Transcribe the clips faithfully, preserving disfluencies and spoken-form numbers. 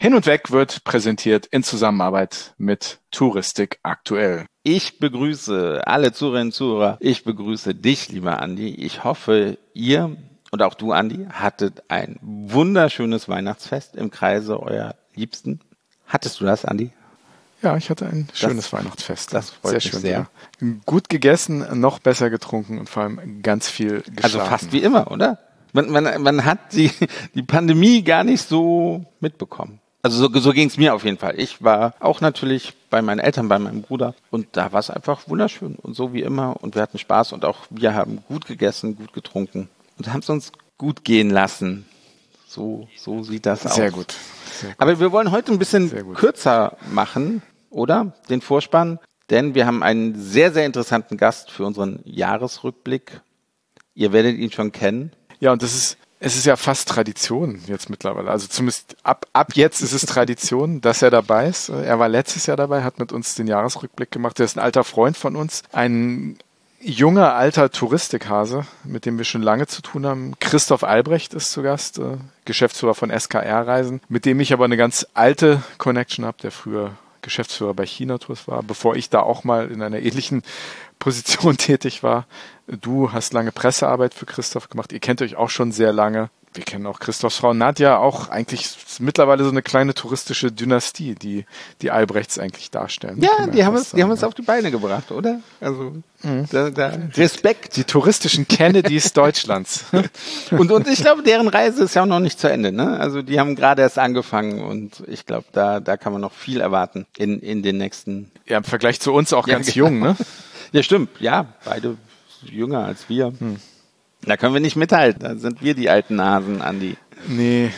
Hin und Weg wird präsentiert in Zusammenarbeit mit Touristik aktuell. Ich begrüße alle Zuhörerinnen und Zuhörer. Ich begrüße dich, lieber Andi. Ich hoffe, ihr und auch du, Andi, hattet ein wunderschönes Weihnachtsfest im Kreise eurer Liebsten. Hattest du das, Andi? Ja, ich hatte ein schönes das, Weihnachtsfest. Das freut sehr mich schön, sehr. Ja. Gut gegessen, noch besser getrunken und vor allem ganz viel geschlafen. Also fast wie immer, oder? Man, man, man hat die, die Pandemie gar nicht so mitbekommen. Also so, so ging es mir auf jeden Fall. Ich war auch natürlich bei meinen Eltern, bei meinem Bruder und da war es einfach wunderschön und so wie immer und wir hatten Spaß und auch wir haben gut gegessen, gut getrunken und haben es uns gut gehen lassen. So, so sieht das aus. Sehr gut. Sehr gut. Aber wir wollen heute ein bisschen kürzer machen, oder? Den Vorspann, denn wir haben einen sehr, sehr interessanten Gast für unseren Jahresrückblick. Ihr werdet ihn schon kennen. Ja, und das ist Es ist ja fast Tradition jetzt mittlerweile. Also zumindest ab, ab jetzt ist es Tradition, dass er dabei ist. Er war letztes Jahr dabei, hat mit uns den Jahresrückblick gemacht. Er ist ein alter Freund von uns, ein junger, alter Touristikhase, mit dem wir schon lange zu tun haben. Christoph Albrecht ist zu Gast, äh, Geschäftsführer von S K R-Reisen, mit dem ich aber eine ganz alte Connection habe, der früher Geschäftsführer bei China Tours war, bevor ich da auch mal in einer ähnlichen Position tätig war. Du hast lange Pressearbeit für Christoph gemacht. Ihr kennt euch auch schon sehr lange. Wir kennen auch Christophs Frau Nadja, auch eigentlich mittlerweile so eine kleine touristische Dynastie, die die Albrechts eigentlich darstellen. Ja, die haben es, die haben es auf die Beine gebracht, oder? Also mhm. da, da Respekt. Die touristischen Kennedys Deutschlands. Und und ich glaube, deren Reise ist ja auch noch nicht zu Ende, ne? Also die haben gerade erst angefangen und ich glaube, da da kann man noch viel erwarten in in den nächsten. Ja, im Vergleich zu uns auch ja, ganz jung, ne? Ja, stimmt. Ja, beide jünger als wir. Hm. Da können wir nicht mithalten. Da sind wir die alten Nasen, Andi. Nee,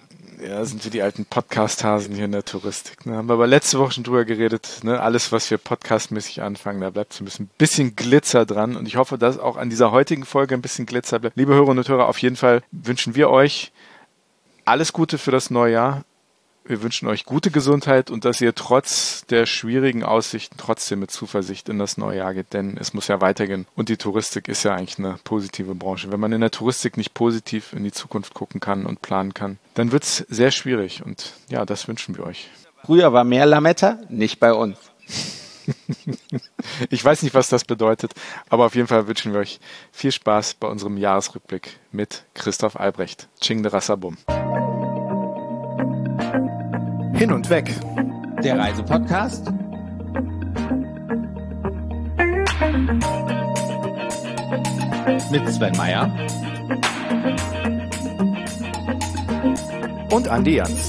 ja, sind wir die alten Podcast-Hasen hier in der Touristik. Ne? Haben wir aber letzte Woche schon drüber geredet. Ne? Alles, was wir podcastmäßig anfangen, da bleibt so ein bisschen, bisschen Glitzer dran. Und ich hoffe, dass auch an dieser heutigen Folge ein bisschen Glitzer bleibt. Liebe Hörerinnen und Hörer, auf jeden Fall wünschen wir euch alles Gute für das neue Jahr. Wir wünschen euch gute Gesundheit und dass ihr trotz der schwierigen Aussichten trotzdem mit Zuversicht in das neue Jahr geht, denn es muss ja weitergehen. Und die Touristik ist ja eigentlich eine positive Branche. Wenn man in der Touristik nicht positiv in die Zukunft gucken kann und planen kann, dann wird es sehr schwierig. Und ja, das wünschen wir euch. Früher war mehr Lametta, nicht bei uns. Ich weiß nicht, was das bedeutet, aber auf jeden Fall wünschen wir euch viel Spaß bei unserem Jahresrückblick mit Christoph Albrecht. Ching de Rassabum. Hin und Weg. Der Reisepodcast. Mit Sven Meyer. Und Andi Jans.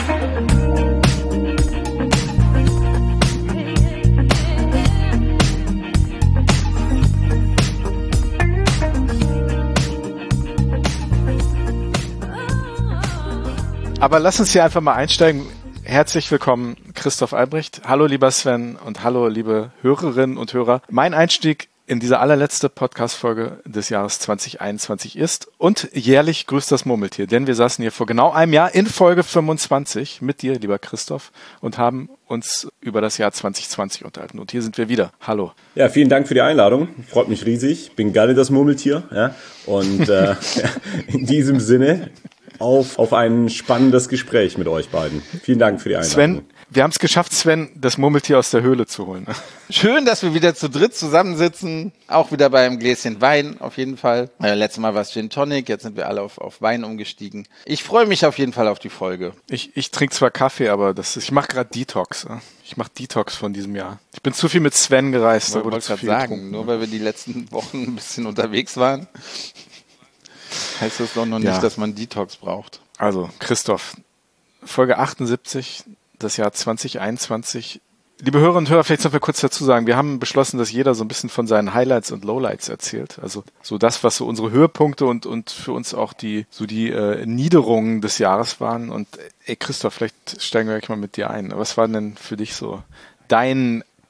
Aber lass uns hier einfach mal einsteigen. Herzlich willkommen, Christoph Albrecht. Hallo, lieber Sven und hallo, liebe Hörerinnen und Hörer. Mein Einstieg in diese allerletzte Podcast-Folge des Jahres zwanzig einundzwanzig ist und jährlich grüßt das Murmeltier, denn wir saßen hier vor genau einem Jahr in Folge fünfundzwanzig mit dir, lieber Christoph, und haben uns über das Jahr zwanzig zwanzig unterhalten. Und hier sind wir wieder. Hallo. Ja, vielen Dank für die Einladung. Freut mich riesig. Bin gerne das Murmeltier. Ja? Und äh, in diesem Sinne auf, auf ein spannendes Gespräch mit euch beiden. Vielen Dank für die Einladung. Sven, wir haben es geschafft, Sven, das Murmeltier aus der Höhle zu holen. Schön, dass wir wieder zu dritt zusammensitzen. Auch wieder beim Gläschen Wein, auf jeden Fall. Ja, letztes Mal war es Gin Tonic, jetzt sind wir alle auf, auf Wein umgestiegen. Ich freue mich auf jeden Fall auf die Folge. Ich, ich trinke zwar Kaffee, aber das ist, ich mache gerade Detox. Ich mache Detox von diesem Jahr. Ich bin zu viel mit Sven gereist. Ich wollte gerade sagen, getrunken. Nur weil wir die letzten Wochen ein bisschen unterwegs waren, heißt das doch noch nicht, ja, dass man Detox braucht. Also, Christoph, Folge achtundsiebzig, das Jahr zwanzig einundzwanzig. Liebe Hörer und Hörer, vielleicht sollen wir kurz dazu sagen, wir haben beschlossen, dass jeder so ein bisschen von seinen Highlights und Lowlights erzählt. Also so das, was so unsere Höhepunkte und und für uns auch die so die äh, Niederungen des Jahres waren. Und ey Christoph, vielleicht steigen wir gleich mal mit dir ein. Was war denn für dich so dein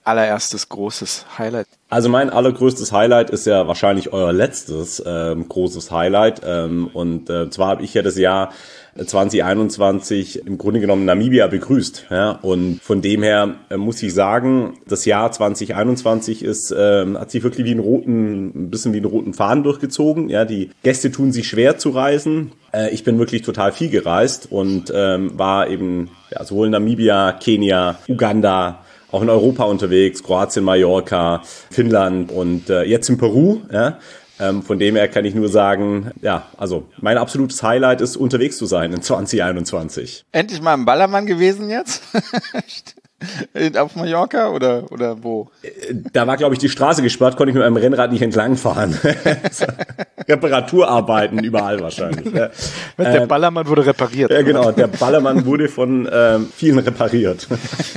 allererstes großes Highlight? Also mein allergrößtes Highlight ist ja wahrscheinlich euer letztes ähm, großes Highlight. Ähm, und äh, zwar habe ich ja das Jahr zwanzig einundzwanzig im Grunde genommen Namibia begrüßt. Ja? Und von dem her äh, muss ich sagen, das Jahr zwanzig einundzwanzig ist, äh, hat sich wirklich wie einen roten, ein bisschen wie einen roten Faden durchgezogen. Ja? Die Gäste tun sich schwer zu reisen. Äh, ich bin wirklich total viel gereist und ähm, war eben ja, sowohl in Namibia, Kenia, Uganda, auch in Europa unterwegs, Kroatien, Mallorca, Finnland und äh, jetzt in Peru. Ja? Ähm, von dem her kann ich nur sagen, ja, also mein absolutes Highlight ist, unterwegs zu sein in zwanzig einundzwanzig. Endlich mal im Ballermann gewesen jetzt? Auf Mallorca oder, oder wo? Da war, glaube ich, die Straße gesperrt, konnte ich mit meinem Rennrad nicht entlangfahren. Reparaturarbeiten überall wahrscheinlich. Ja. Der ähm, Ballermann wurde repariert. Ja, genau, der Ballermann wurde von ähm, vielen repariert.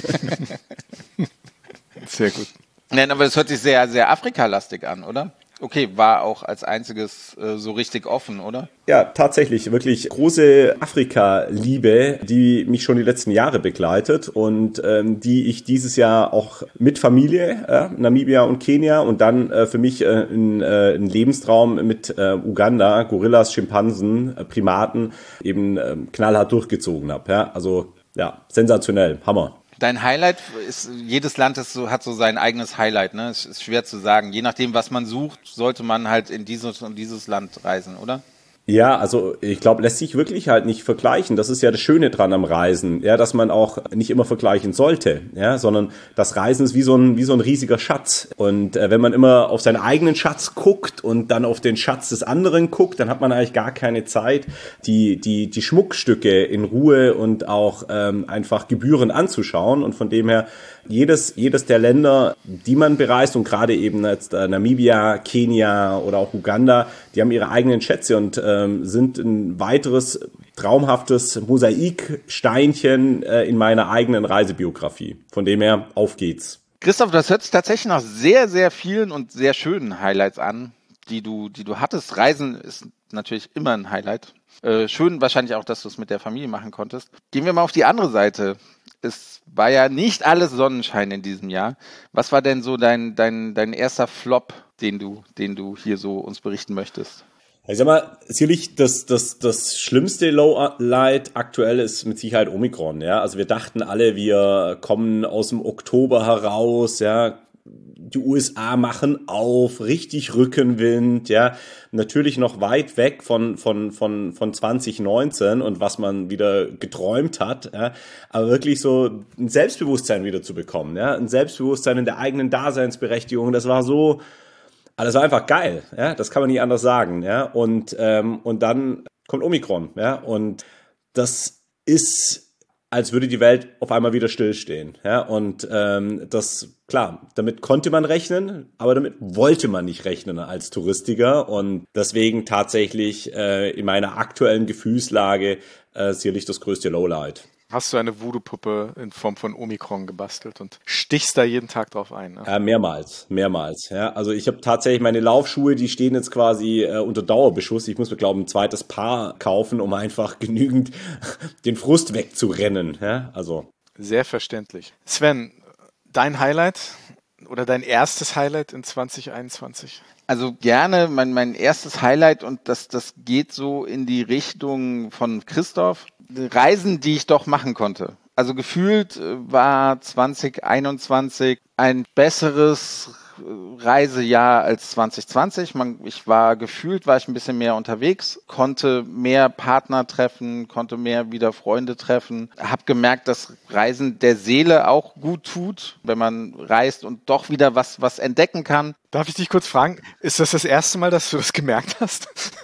Sehr gut. Nein, aber das hört sich sehr, sehr Afrika-lastig an, oder? Okay, war auch als einziges äh, so richtig offen, oder? Ja, tatsächlich, wirklich große Afrika-Liebe, die mich schon die letzten Jahre begleitet und ähm, die ich dieses Jahr auch mit Familie, äh, Namibia und Kenia und dann äh, für mich äh, ein, äh, ein Lebenstraum mit äh, Uganda, Gorillas, Schimpansen, äh, Primaten eben äh, knallhart durchgezogen habe. Ja? Also ja, sensationell, Hammer. Dein Highlight ist, jedes Land ist so, hat so sein eigenes Highlight, ne? Es ist schwer zu sagen. Je nachdem, was man sucht, sollte man halt in dieses und dieses Land reisen, oder? Ja, also ich glaube, lässt sich wirklich halt nicht vergleichen. Das ist ja das Schöne dran am Reisen, ja, dass man auch nicht immer vergleichen sollte, ja, sondern das Reisen ist wie so ein wie so ein riesiger Schatz. Und äh, wenn man immer auf seinen eigenen Schatz guckt und dann auf den Schatz des anderen guckt, dann hat man eigentlich gar keine Zeit, die die die Schmuckstücke in Ruhe und auch ähm, einfach gebührend anzuschauen. Und von dem her jedes jedes der Länder, die man bereist und gerade eben jetzt äh, Namibia, Kenia oder auch Uganda, die haben ihre eigenen Schätze und äh, sind ein weiteres traumhaftes Mosaiksteinchen äh, in meiner eigenen Reisebiografie. Von dem her, auf geht's. Christoph, das hört sich tatsächlich nach sehr, sehr vielen und sehr schönen Highlights an, die du, die du hattest. Reisen ist natürlich immer ein Highlight. Äh, schön wahrscheinlich auch, dass du es mit der Familie machen konntest. Gehen wir mal auf die andere Seite. Es war ja nicht alles Sonnenschein in diesem Jahr. Was war denn so dein, dein, dein erster Flop, den du, den du hier so uns berichten möchtest? Ich sag mal, sicherlich das, das, das schlimmste Lowlight aktuell ist mit Sicherheit Omikron, ja. Also wir dachten alle, wir kommen aus dem Oktober heraus, ja. Die U S A machen auf, richtig Rückenwind, ja. Natürlich noch weit weg von, von, von, von zwanzig neunzehn und was man wieder geträumt hat, ja. Aber wirklich so ein Selbstbewusstsein wieder zu bekommen, ja. Ein Selbstbewusstsein in der eigenen Daseinsberechtigung, das war so, aber das war einfach geil, ja, das kann man nicht anders sagen, ja, und ähm, und dann kommt Omikron, ja, und das ist, als würde die Welt auf einmal wieder stillstehen, ja, und ähm, das, klar, damit konnte man rechnen, aber damit wollte man nicht rechnen als Touristiker und deswegen tatsächlich äh, in meiner aktuellen Gefühlslage äh, sicherlich das größte Lowlight. Hast du eine Voodoo-Puppe in Form von Omikron gebastelt und stichst da jeden Tag drauf ein? Ne? Ja, mehrmals, mehrmals. Ja, also ich habe tatsächlich meine Laufschuhe, die stehen jetzt quasi äh, unter Dauerbeschuss. Ich muss mir, glaube ich, ein zweites Paar kaufen, um einfach genügend den Frust wegzurennen. Ja, also sehr verständlich. Sven, dein Highlight oder dein erstes Highlight in zwanzig einundzwanzig? Also gerne mein, mein erstes Highlight und das, das geht so in die Richtung von Christoph. Reisen, die ich doch machen konnte. Also gefühlt war zwanzig einundzwanzig ein besseres Reisejahr als zwanzig zwanzig. Man, ich war gefühlt, war ich ein bisschen mehr unterwegs, konnte mehr Partner treffen, konnte mehr wieder Freunde treffen. Hab gemerkt, dass Reisen der Seele auch gut tut, wenn man reist und doch wieder was, was entdecken kann. Darf ich dich kurz fragen, ist das das erste Mal, dass du das gemerkt hast?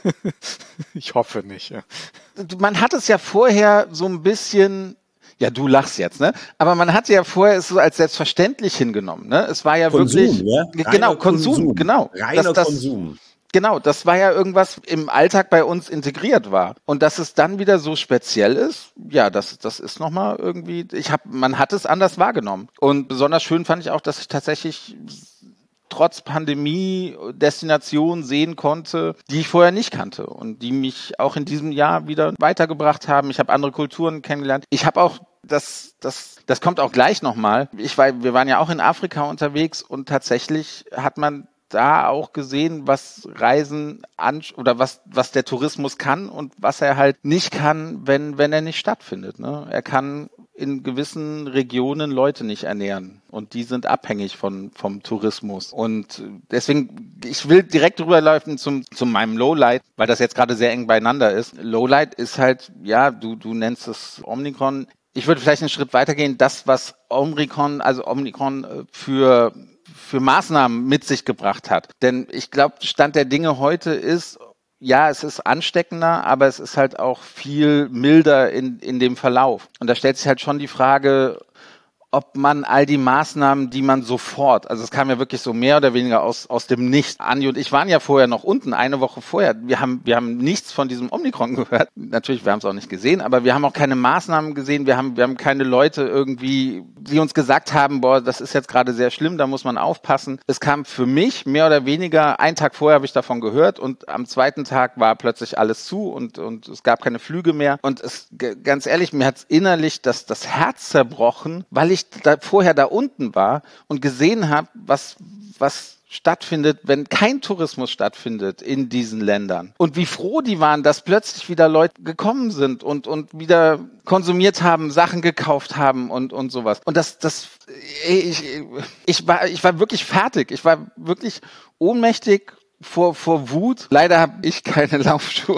Ich hoffe nicht. Ja. Man hat es ja vorher so ein bisschen, ja, du lachst jetzt, ne? Aber man hat ja vorher es so als selbstverständlich hingenommen, ne? Es war ja Konsum, wirklich, ja? genau, Konsum, Konsum, genau. Reiner das, das, Konsum. Genau, das war ja irgendwas im Alltag bei uns integriert war. Und dass es dann wieder so speziell ist, ja, das, das ist nochmal irgendwie, ich hab, man hat es anders wahrgenommen. Und besonders schön fand ich auch, dass ich tatsächlich trotz Pandemie Destinationen sehen konnte, die ich vorher nicht kannte und die mich auch in diesem Jahr wieder weitergebracht haben. Ich habe andere Kulturen kennengelernt. Ich habe auch das, das, das kommt auch gleich nochmal. Ich war, wir waren ja auch in Afrika unterwegs und tatsächlich hat man da auch gesehen, was Reisen an oder was was der Tourismus kann und was er halt nicht kann, wenn wenn er nicht stattfindet. Ne? Er kann in gewissen Regionen Leute nicht ernähren und die sind abhängig von vom Tourismus. Und deswegen, ich will direkt rüberlaufen zum zu meinem Lowlight, weil das jetzt gerade sehr eng beieinander ist. Lowlight ist halt, ja, du du nennst es Omikron. Ich würde vielleicht einen Schritt weitergehen. Das, was Omikron, also Omikron für für Maßnahmen mit sich gebracht hat. Denn ich glaube, Stand der Dinge heute ist, ja, es ist ansteckender, aber es ist halt auch viel milder in, in dem Verlauf. Und da stellt sich halt schon die Frage, ob man all die Maßnahmen, die man sofort, also es kam ja wirklich so mehr oder weniger aus aus dem Nichts. Andi und ich waren ja vorher noch unten, eine Woche vorher. Wir haben wir haben nichts von diesem Omikron gehört. Natürlich, wir haben es auch nicht gesehen, aber wir haben auch keine Maßnahmen gesehen. Wir haben wir haben keine Leute irgendwie, die uns gesagt haben, boah, das ist jetzt gerade sehr schlimm, da muss man aufpassen. Es kam für mich mehr oder weniger, einen Tag vorher habe ich davon gehört und am zweiten Tag war plötzlich alles zu und und es gab keine Flüge mehr. Und es ganz ehrlich, mir hat's innerlich das das Herz zerbrochen, weil ich da vorher da unten war und gesehen habe, was was stattfindet, wenn kein Tourismus stattfindet in diesen Ländern. Und wie froh die waren, dass plötzlich wieder Leute gekommen sind und und wieder konsumiert haben, Sachen gekauft haben und und sowas. Und das das ich ich war ich war wirklich fertig. Ich war wirklich ohnmächtig vor vor Wut. Leider habe ich keine Laufschuhe,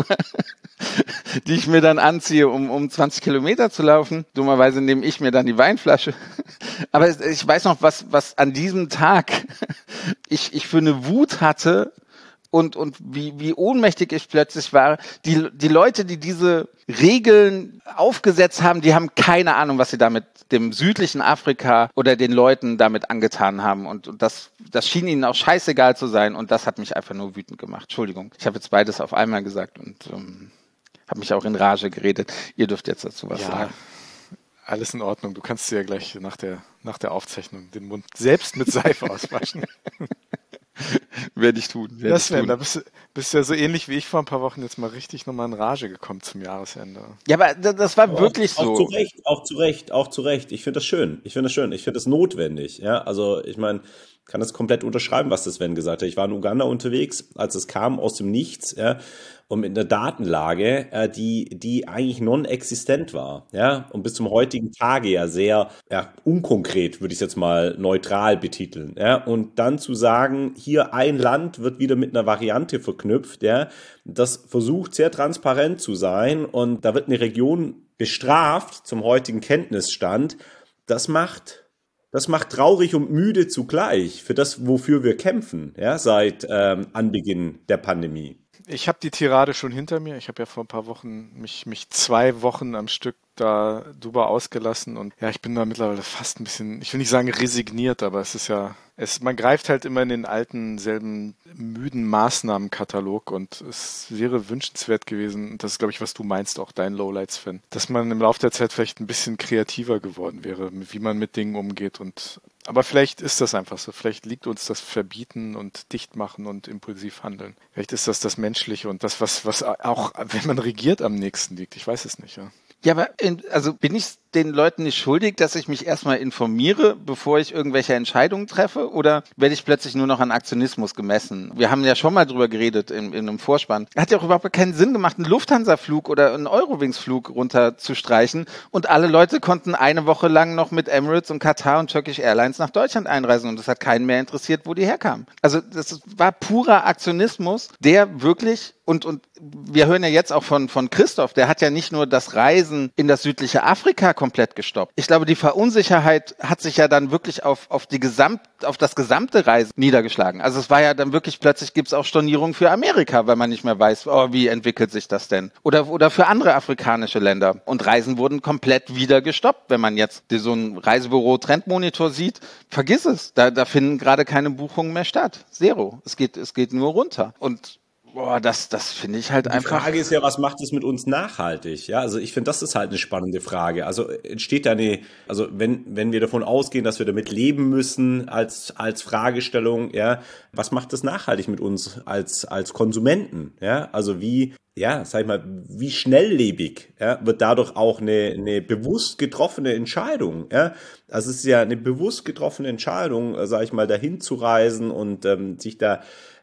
die ich mir dann anziehe, um um zwanzig Kilometer zu laufen. Dummerweise nehme ich mir dann die Weinflasche. Aber ich weiß noch, was was an diesem Tag ich ich für eine Wut hatte und und wie wie ohnmächtig ich plötzlich war. Die die Leute, die diese Regeln aufgesetzt haben, die haben keine Ahnung, was sie damit dem südlichen Afrika oder den Leuten damit angetan haben. Und, und das, das schien ihnen auch scheißegal zu sein. Und das hat mich einfach nur wütend gemacht. Entschuldigung, ich habe jetzt beides auf einmal gesagt und ähm, habe mich auch in Rage geredet. Ihr dürft jetzt dazu was ja, sagen. Alles in Ordnung. Du kannst dir ja gleich nach der, nach der Aufzeichnung den Mund selbst mit Seife auswaschen. Werde ich tun. Werde Das ich wär, tun. Da bist du, bist du ja so ähnlich wie ich vor ein paar Wochen jetzt mal richtig nochmal in Rage gekommen zum Jahresende. Ja, aber das war Aber wirklich auch, so. Auch zu Recht, auch zu Recht, auch zu Recht. Ich finde das schön. Ich finde das schön. Ich finde das notwendig. Ja, also ich meine, kann das komplett unterschreiben, was das Sven gesagt hat. Ich war in Uganda unterwegs, als es kam aus dem Nichts, ja, und mit einer Datenlage, äh, die die eigentlich non-existent war, ja, und bis zum heutigen Tage ja sehr ja, unkonkret, würde ich es jetzt mal neutral betiteln, ja, und dann zu sagen, hier ein Land wird wieder mit einer Variante verknüpft, ja, das versucht sehr transparent zu sein und da wird eine Region bestraft zum heutigen Kenntnisstand, das macht Das macht traurig und müde zugleich für das, wofür wir kämpfen, ja, seit ähm, Anbeginn der Pandemie. Ich habe die Tirade schon hinter mir. Ich habe ja vor ein paar Wochen mich, mich zwei Wochen am Stück da drüber ausgelassen und ja, ich bin da mittlerweile fast ein bisschen, ich will nicht sagen resigniert, aber es ist ja, es, man greift halt immer in den alten, selben müden Maßnahmenkatalog und es wäre wünschenswert gewesen, und das ist, glaube ich, was du meinst, auch dein Lowlights-Fan, dass man im Laufe der Zeit vielleicht ein bisschen kreativer geworden wäre, wie man mit Dingen umgeht und aber vielleicht ist das einfach so. Vielleicht liegt uns das Verbieten und Dichtmachen und impulsiv handeln. Vielleicht ist das das Menschliche und das, was, was auch, wenn man regiert, am nächsten liegt. Ich weiß es nicht, ja. Ja, aber in, also bin ich den Leuten nicht schuldig, dass ich mich erstmal informiere, bevor ich irgendwelche Entscheidungen treffe? Oder werde ich plötzlich nur noch an Aktionismus gemessen? Wir haben ja schon mal drüber geredet in, in einem Vorspann. Hat ja auch überhaupt keinen Sinn gemacht, einen Lufthansa-Flug oder einen Eurowings-Flug runterzustreichen und alle Leute konnten eine Woche lang noch mit Emirates und Katar und Turkish Airlines nach Deutschland einreisen und es hat keinen mehr interessiert, wo die herkamen. Also das war purer Aktionismus, der wirklich und und wir hören ja jetzt auch von von Christoph, der hat ja nicht nur das Reisen in das südliche Afrika komplett gestoppt. Ich glaube, die Verunsicherheit hat sich ja dann wirklich auf auf die Gesamt auf das gesamte Reisen niedergeschlagen. Also es war ja dann wirklich plötzlich gibt's auch Stornierungen für Amerika, weil man nicht mehr weiß, oh, wie entwickelt sich das denn? Oder oder für andere afrikanische Länder. Und Reisen wurden komplett wieder gestoppt. Wenn man jetzt so ein Reisebüro Trendmonitor sieht, vergiss es. Da da finden gerade keine Buchungen mehr statt. Zero. Es geht es geht nur runter. Und Boah, das, das finde ich halt Die einfach. Die Frage ist ja, was macht es mit uns nachhaltig? Ja, also ich finde, das ist halt eine spannende Frage. Also entsteht da eine, also wenn, wenn wir davon ausgehen, dass wir damit leben müssen als, als Fragestellung, ja, was macht das nachhaltig mit uns als, als Konsumenten? Ja, also wie, ja, sag ich mal, wie schnelllebig, ja, wird dadurch auch eine, eine bewusst getroffene Entscheidung, ja? Also es ist ja eine bewusst getroffene Entscheidung, sag ich mal, dahin zu reisen und ähm, sich da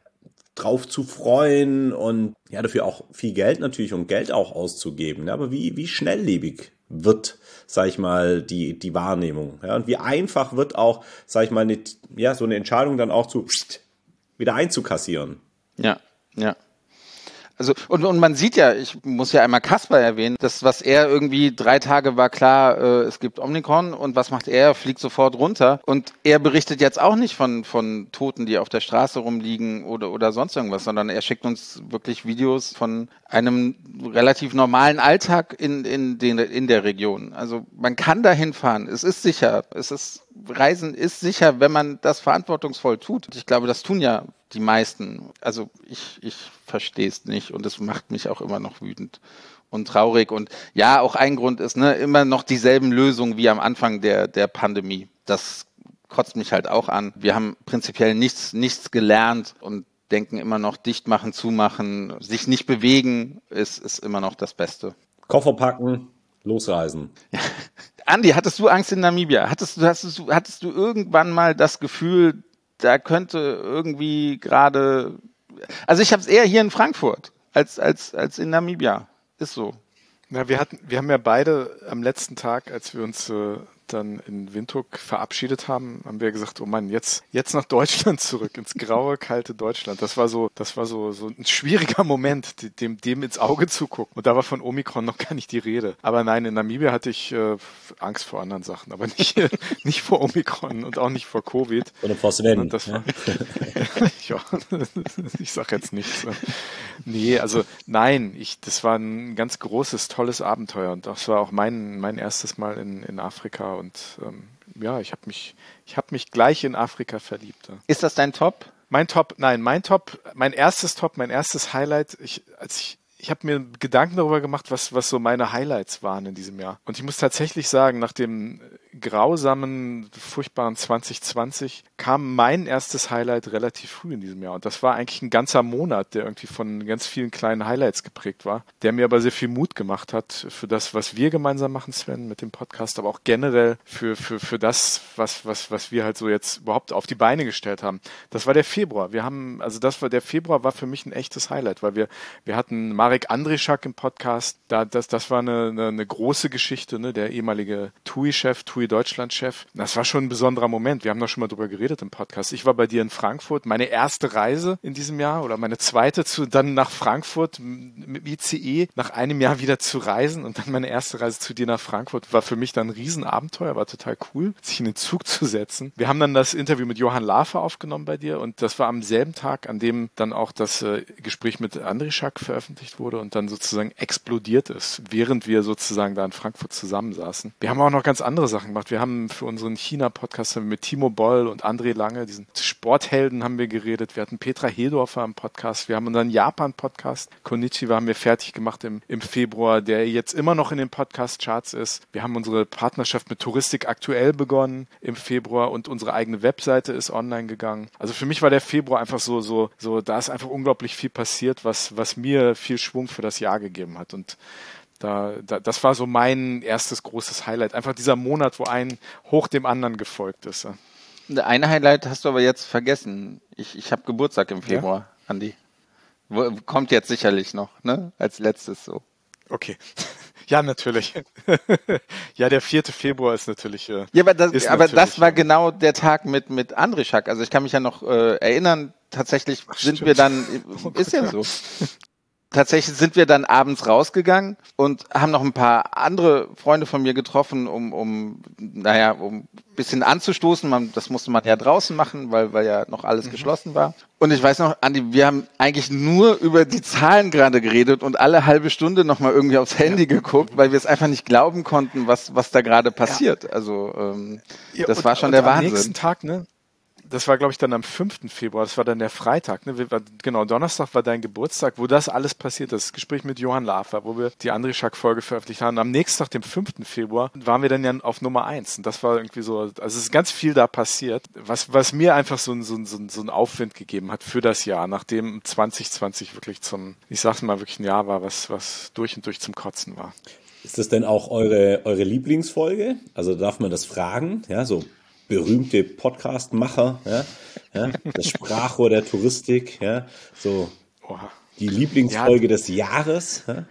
drauf zu freuen und ja, dafür auch viel Geld natürlich und Geld auch auszugeben. Aber wie, wie schnelllebig wird, sag ich mal, die, die Wahrnehmung. Ja, und wie einfach wird auch, sag ich mal, eine, ja, so eine Entscheidung dann auch zu wieder einzukassieren. Ja, ja. Also, und, und man sieht ja, ich muss ja einmal Kasper erwähnen, das, was er irgendwie drei Tage war klar, äh, es gibt Omikron und was macht er? Fliegt sofort runter. Und er berichtet jetzt auch nicht von, von Toten, die auf der Straße rumliegen oder, oder sonst irgendwas, sondern er schickt uns wirklich Videos von einem relativ normalen Alltag in, in, den, in der Region. Also, man kann dahin fahren. Es ist sicher. Es ist, Reisen ist sicher, wenn man das verantwortungsvoll tut. Ich glaube, das tun ja die meisten. Also ich, ich verstehe es nicht und es macht mich auch immer noch wütend und traurig. Und ja, auch ein Grund ist, ne, immer noch dieselben Lösungen wie am Anfang der, der Pandemie. Das kotzt mich halt auch an. Wir haben prinzipiell nichts, nichts gelernt und denken immer noch, dicht machen, zumachen, sich nicht bewegen, ist, ist immer noch das Beste. Koffer packen, losreisen. Ja. Andi, hattest du Angst in Namibia? Hattest du, hattest du, hattest du irgendwann mal das Gefühl, da könnte irgendwie gerade, also ich habe es eher hier in Frankfurt als, als, als in Namibia. Ist so. Na, wir hatten, wir haben ja beide am letzten Tag, als wir uns äh, dann in Windhoek verabschiedet haben, haben wir gesagt, oh Mann, jetzt, jetzt nach Deutschland zurück, ins graue, kalte Deutschland. Das war so, das war so, so ein schwieriger Moment, dem, dem ins Auge zu gucken. Und da war von Omikron noch gar nicht die Rede. Aber nein, in Namibia hatte ich äh, Angst vor anderen Sachen, aber nicht, nicht vor Omikron und auch nicht vor Covid. Oder vor Sven. Und das war, ja, ich sag jetzt nichts. Nee, also nein, ich, das war ein ganz großes, tolles Abenteuer und das war auch mein, mein erstes Mal in, in Afrika. Und ähm, ja, ich habe mich, ich habe mich gleich in Afrika verliebt. Ja. Ist das dein Top? Mein Top, nein, mein Top, mein erstes Top, mein erstes Highlight. Ich, als ich, ich habe mir Gedanken darüber gemacht, was, was so meine Highlights waren in diesem Jahr. Und ich muss tatsächlich sagen, nach dem grausamen, furchtbaren zwanzig zwanzig kam mein erstes Highlight relativ früh in diesem Jahr. Und das war eigentlich ein ganzer Monat, der irgendwie von ganz vielen kleinen Highlights geprägt war, der mir aber sehr viel Mut gemacht hat für das, was wir gemeinsam machen, Sven, mit dem Podcast, aber auch generell für, für, für das, was, was, was wir halt so jetzt überhaupt auf die Beine gestellt haben. Das war der Februar. Wir haben, also das war, der Februar war für mich ein echtes Highlight, weil wir, wir hatten Marek Andrischak im Podcast. Da, das, das war eine, eine, eine große Geschichte, ne, der ehemalige T U I-Chef, T U I Deutschland-Chef. Das war schon ein besonderer Moment. Wir haben da schon mal drüber geredet im Podcast. Ich war bei dir in Frankfurt. Meine erste Reise in diesem Jahr oder meine zweite zu, dann nach Frankfurt mit I C E, nach einem Jahr wieder zu reisen und dann meine erste Reise zu dir nach Frankfurt war für mich dann ein Riesenabenteuer, war total cool, sich in den Zug zu setzen. Wir haben dann das Interview mit Johann Lafer aufgenommen bei dir und das war am selben Tag, an dem dann auch das äh, Gespräch mit Andrischak veröffentlicht wurde und dann sozusagen explodiert ist, während wir sozusagen da in Frankfurt zusammensaßen. Wir haben auch noch ganz andere Sachen gemacht. Wir haben für unseren China-Podcast mit Timo Boll und André Lange, diesen Sporthelden, haben wir geredet. Wir hatten Petra Hedorfer im Podcast. Wir haben unseren Japan-Podcast, Konnichiwa, haben wir fertig gemacht im, im Februar, der jetzt immer noch in den Podcast-Charts ist. Wir haben unsere Partnerschaft mit Touristik aktuell begonnen im Februar und unsere eigene Webseite ist online gegangen. Also für mich war der Februar einfach so, so, so, da ist einfach unglaublich viel passiert, was, was mir viel Schwung für das Jahr gegeben hat. Und Da, da, das war so mein erstes großes Highlight. Einfach dieser Monat, wo ein hoch dem anderen gefolgt ist. Ein Highlight hast du aber jetzt vergessen. Ich, ich habe Geburtstag im Februar, ja? Andi. Wo, kommt jetzt sicherlich noch, ne? Als letztes so. Okay. Ja, natürlich. Ja, der vierte Februar ist natürlich. Äh, ja, aber das, ist aber natürlich, das war genau der Tag mit, mit Andrischak. Also ich kann mich ja noch äh, erinnern, tatsächlich Ach, sind stimmt. wir dann, oh ist Gott, ja so. Tatsächlich sind wir dann abends rausgegangen und haben noch ein paar andere Freunde von mir getroffen, um, um naja, um ein bisschen anzustoßen. Man, das musste man ja draußen machen, weil, weil ja noch alles mhm. geschlossen war. Und ich weiß noch, Andi, wir haben eigentlich nur über die Zahlen gerade geredet und alle halbe Stunde nochmal irgendwie aufs Handy ja. geguckt, weil wir es einfach nicht glauben konnten, was, was da gerade passiert. Ja. Also ähm, ja, das und, war schon der und Wahnsinn. Am nächsten Tag, ne? das war, glaube ich, dann am fünften Februar, das war dann der Freitag, ne? Wir, genau, Donnerstag war dein Geburtstag, wo das alles passiert ist, das Gespräch mit Johann Lafer, wo wir die Andrischak-Folge veröffentlicht haben. Am nächsten Tag, dem fünften Februar, waren wir dann ja auf Nummer eins. Und das war irgendwie so, also es ist ganz viel da passiert, was, was mir einfach so, so, so, so einen Aufwind gegeben hat für das Jahr, nachdem zwanzig zwanzig wirklich zum, ich sag's mal, wirklich ein Jahr war, was, was durch und durch zum Kotzen war. Ist das denn auch eure, eure Lieblingsfolge? Also darf man das fragen? Ja, so berühmte Podcast-Macher, ja, ja, das Sprachrohr der Touristik, ja, so Oha. die Lieblingsfolge Ja, des Jahres. Ja?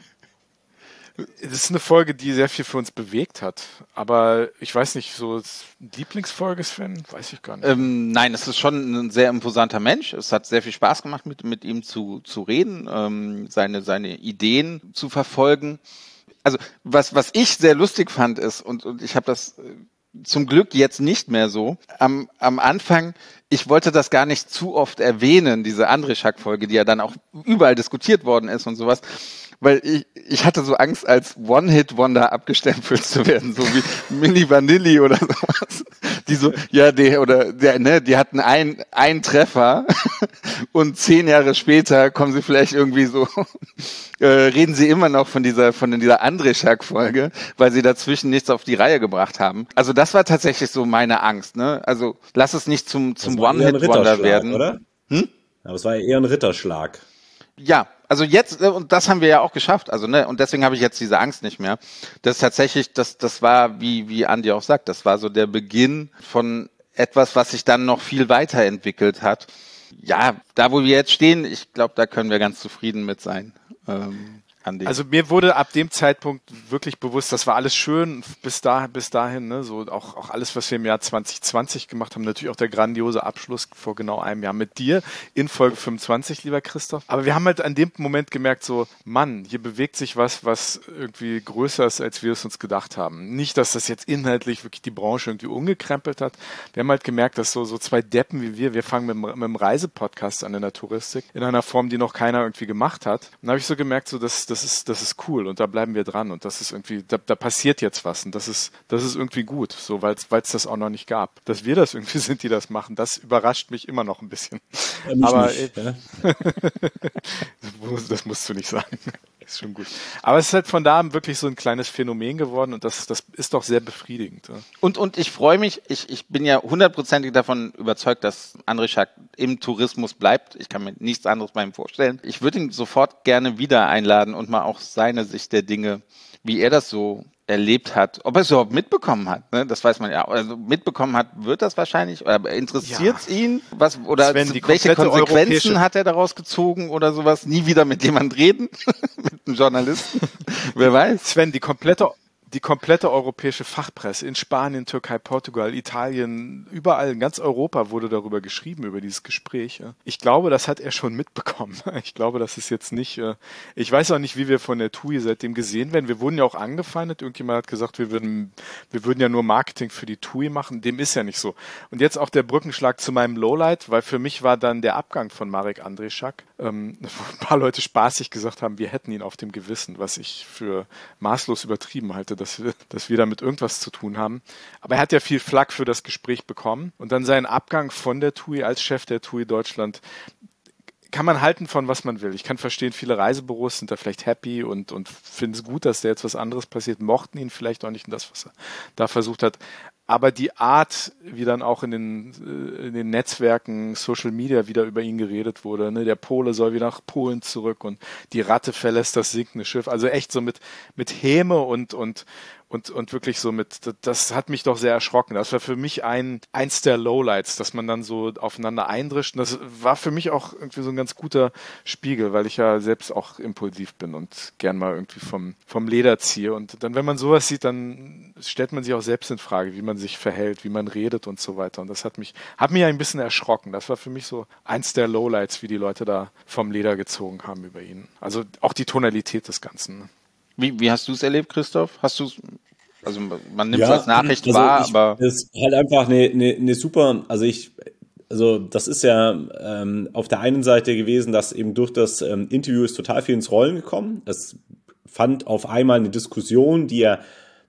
das ist eine Folge, die sehr viel für uns bewegt hat. Aber ich weiß nicht, so Lieblingsfolge, Sven, weiß ich gar nicht. Ähm, nein, es ist schon ein sehr imposanter Mensch. Es hat sehr viel Spaß gemacht, mit, mit ihm zu, zu reden, ähm, seine, seine Ideen zu verfolgen. Also was, was ich sehr lustig fand ist, und, und ich habe das zum Glück jetzt nicht mehr so, am, am Anfang, ich wollte das gar nicht zu oft erwähnen, diese Andrischak-Folge, die ja dann auch überall diskutiert worden ist und sowas, weil ich, ich hatte so Angst, als One-Hit-Wonder abgestempelt zu werden, so wie Milli Vanilli oder sowas. Die so, ja, der oder der, ne, die hatten ein, einen Treffer und zehn Jahre später kommen sie vielleicht irgendwie so, äh, reden sie immer noch von dieser, von dieser Andrischak-Folge, weil sie dazwischen nichts auf die Reihe gebracht haben. Also das war tatsächlich so meine Angst, ne? Also lass es nicht zum, zum One-Hit-Wonder werden. Oder? Hm? Aber es war ja eher ein Ritterschlag. Ja, also jetzt, und das haben wir ja auch geschafft, also, ne, und deswegen habe ich jetzt diese Angst nicht mehr. Das ist tatsächlich, das, das war, wie, wie Andi auch sagt, das war so der Beginn von etwas, was sich dann noch viel weiterentwickelt hat. Ja, da wo wir jetzt stehen, ich glaube, da können wir ganz zufrieden mit sein. Ähm, Andi. Also mir wurde ab dem Zeitpunkt wirklich bewusst, das war alles schön bis da, bis dahin, ne, so auch, auch alles, was wir im Jahr zwanzig zwanzig gemacht haben, natürlich auch der grandiose Abschluss vor genau einem Jahr mit dir in Folge fünfundzwanzig, lieber Christoph. Aber wir haben halt an dem Moment gemerkt, so, Mann, hier bewegt sich was, was irgendwie größer ist, als wir es uns gedacht haben. Nicht, dass das jetzt inhaltlich wirklich die Branche irgendwie umgekrempelt hat. Wir haben halt gemerkt, dass so, so zwei Deppen wie wir, wir fangen mit, mit einem Reisepodcast an in der Touristik, in einer Form, die noch keiner irgendwie gemacht hat. Und da habe ich so gemerkt, so, dass das ist, das ist cool und da bleiben wir dran und das ist irgendwie, da, da passiert jetzt was und das ist, das ist irgendwie gut, so, weil es das auch noch nicht gab. Dass wir das irgendwie sind, die das machen, das überrascht mich immer noch ein bisschen. Ja, mich Aber nicht, äh, ja. das musst du nicht sagen. Ist schon gut. Aber es ist halt von da wirklich so ein kleines Phänomen geworden und das, das ist doch sehr befriedigend. Ja. Und, und ich freue mich, ich, ich bin ja hundertprozentig davon überzeugt, dass Andrischak im Tourismus bleibt. Ich kann mir nichts anderes bei ihm vorstellen. Ich würde ihn sofort gerne wieder einladen und mal auch seine Sicht der Dinge, wie er das so erlebt hat, ob er es überhaupt mitbekommen hat, ne? Das weiß man ja. Also mitbekommen hat, wird das wahrscheinlich, oder interessiert es ja. ihn? Was, oder Sven, welche Konsequenzen hat er daraus gezogen oder sowas? Nie wieder mit jemand reden? Mit einem Journalisten? Wer weiß? Sven, die komplette Die komplette europäische Fachpresse in Spanien, Türkei, Portugal, Italien, überall in ganz Europa wurde darüber geschrieben, über dieses Gespräch. Ich glaube, das hat er schon mitbekommen. Ich glaube, das ist jetzt nicht, ich weiß auch nicht, wie wir von der T U I seitdem gesehen werden. Wir wurden ja auch angefeindet. Irgendjemand hat gesagt, wir würden, wir würden ja nur Marketing für die T U I machen. Dem ist ja nicht so. Und jetzt auch der Brückenschlag zu meinem Lowlight, weil für mich war dann der Abgang von Marek Andrischak, ähm, ein paar Leute spaßig gesagt haben, wir hätten ihn auf dem Gewissen, was ich für maßlos übertrieben halte, dass wir, dass wir damit irgendwas zu tun haben. Aber er hat ja viel Flack für das Gespräch bekommen. Und dann seinen Abgang von der T U I als Chef der T U I Deutschland kann man halten von was man will. Ich kann verstehen, viele Reisebüros sind da vielleicht happy und, und finden es gut, dass da jetzt was anderes passiert, mochten ihn vielleicht auch nicht in das, was er da versucht hat. Aber die Art, wie dann auch in den, in den Netzwerken, Social Media wieder über ihn geredet wurde, ne, der Pole soll wieder nach Polen zurück und die Ratte verlässt das sinkende Schiff. Also echt so mit, mit Häme und, und, und, und wirklich so mit, das hat mich doch sehr erschrocken. Das war für mich ein, eins der Lowlights, dass man dann so aufeinander eindrischt. Und das war für mich auch irgendwie so ein ganz guter Spiegel, weil ich ja selbst auch impulsiv bin und gern mal irgendwie vom, vom Leder ziehe. Und dann, wenn man sowas sieht, dann stellt man sich auch selbst in Frage, wie man sich verhält, wie man redet und so weiter. Und das hat mich, hat mich ein bisschen erschrocken. Das war für mich so eins der Lowlights, wie die Leute da vom Leder gezogen haben über ihn. Also auch die Tonalität des Ganzen. Ne? Wie, wie hast du es erlebt, Christoph? Hast du es, also man nimmt es ja, als Nachricht also wahr, ich, aber... Das ist halt einfach eine, eine, eine super, also ich, also das ist ja ähm, auf der einen Seite gewesen, dass eben durch das ähm, Interview ist total viel ins Rollen gekommen. Es fand auf einmal eine Diskussion, die ja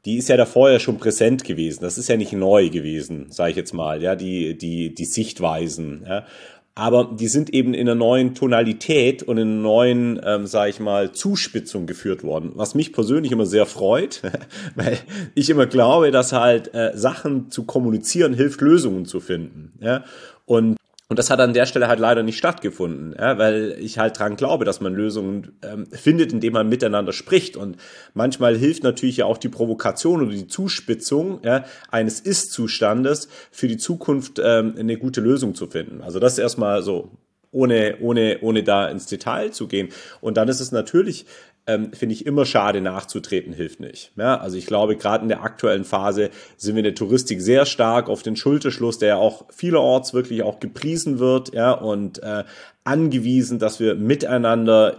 die ist ja davor ja schon präsent gewesen. Das ist ja nicht neu gewesen, sage ich jetzt mal, ja, die, die, die Sichtweisen, ja. Aber die sind eben in einer neuen Tonalität und in einer neuen, ähm, sage ich mal, Zuspitzung geführt worden. Was mich persönlich immer sehr freut, weil ich immer glaube, dass halt äh, Sachen zu kommunizieren hilft, Lösungen zu finden. Ja? Und Und das hat an der Stelle halt leider nicht stattgefunden, ja, weil ich halt dran glaube, dass man Lösungen ähm, findet, indem man miteinander spricht. Und manchmal hilft natürlich ja auch die Provokation oder die Zuspitzung, ja, eines Ist-Zustandes für die Zukunft ähm, eine gute Lösung zu finden. Also das erstmal so, ohne, ohne, ohne da ins Detail zu gehen. Und dann ist es natürlich, ähm, finde ich, immer schade, nachzutreten hilft nicht. Ja, also ich glaube, gerade in der aktuellen Phase sind wir in der Touristik sehr stark auf den Schulterschluss, der ja auch vielerorts wirklich auch gepriesen wird, ja, und äh, angewiesen, dass wir miteinander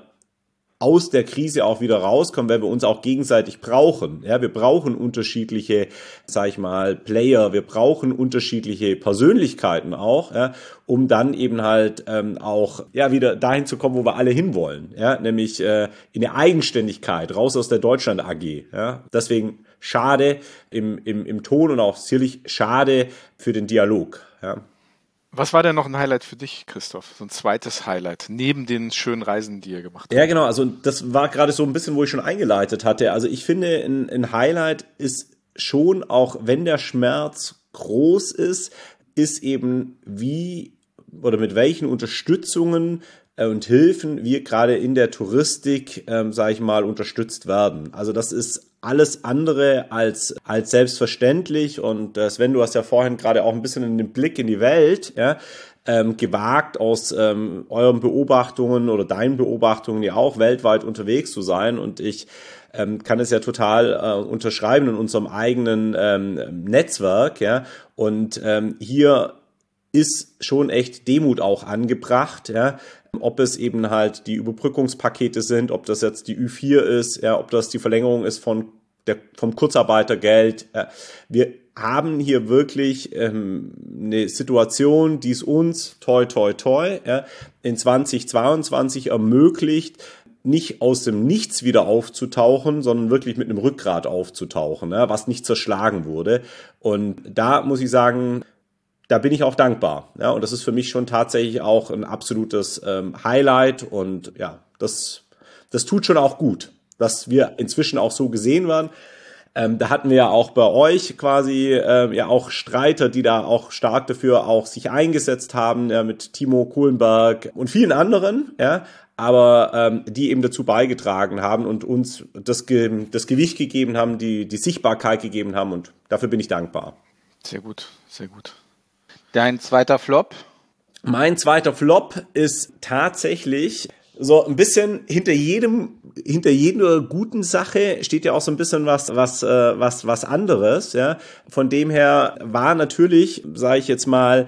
aus der Krise auch wieder rauskommen, weil wir uns auch gegenseitig brauchen. Ja, wir brauchen unterschiedliche, sag ich mal, Player, wir brauchen unterschiedliche Persönlichkeiten auch, ja, um dann eben halt ähm, auch ja wieder dahin zu kommen, wo wir alle hinwollen, ja, nämlich äh, in der Eigenständigkeit, raus aus der Deutschland A G. Ja. Deswegen schade im, im, im Ton und auch sicherlich schade für den Dialog. Ja. Was war denn noch ein Highlight für dich, Christoph? So ein zweites Highlight, neben den schönen Reisen, die ihr gemacht habt? Ja, genau. Also das war gerade so ein bisschen, wo ich schon eingeleitet hatte. Also ich finde, ein, ein Highlight ist schon, auch wenn der Schmerz groß ist, ist eben wie oder mit welchen Unterstützungen und Hilfen wir gerade in der Touristik, ähm, sage ich mal, unterstützt werden. Also das ist alles andere als als selbstverständlich. Und äh, Sven, du hast ja vorhin gerade auch ein bisschen einen Blick in die Welt, ja, ähm, gewagt, aus ähm, euren Beobachtungen oder deinen Beobachtungen ja auch weltweit unterwegs zu sein. Und ich ähm, kann es ja total äh, unterschreiben in unserem eigenen ähm, Netzwerk. Ja. Und ähm, hier ist schon echt Demut auch angebracht, ja. Ob es eben halt die Überbrückungspakete sind, ob das jetzt die Ü vier ist, ja, ob das die Verlängerung ist von der, vom Kurzarbeitergeld. Ja. Wir haben hier wirklich ähm, eine Situation, die es uns, toi, toi, toi, ja, in zweitausendzweiundzwanzig ermöglicht, nicht aus dem Nichts wieder aufzutauchen, sondern wirklich mit einem Rückgrat aufzutauchen, ja, was nicht zerschlagen wurde. Und da muss ich sagen, da bin ich auch dankbar. Ja, und das ist für mich schon tatsächlich auch ein absolutes ähm, Highlight. Und ja, das, das tut schon auch gut, dass wir inzwischen auch so gesehen werden. Ähm, da hatten wir ja auch bei euch quasi ähm, ja auch Streiter, die da auch stark dafür auch sich eingesetzt haben, ja, mit Timo Kohlenberg und vielen anderen, ja, aber ähm, die eben dazu beigetragen haben und uns das, Ge- das Gewicht gegeben haben, die, die Sichtbarkeit gegeben haben. Und dafür bin ich dankbar. Sehr gut, sehr gut. Dein zweiter Flop? Mein zweiter Flop ist tatsächlich so ein bisschen hinter jedem, hinter jeder guten Sache steht ja auch so ein bisschen was, was, äh, was, was anderes, ja. Von dem her war natürlich, sage ich jetzt mal,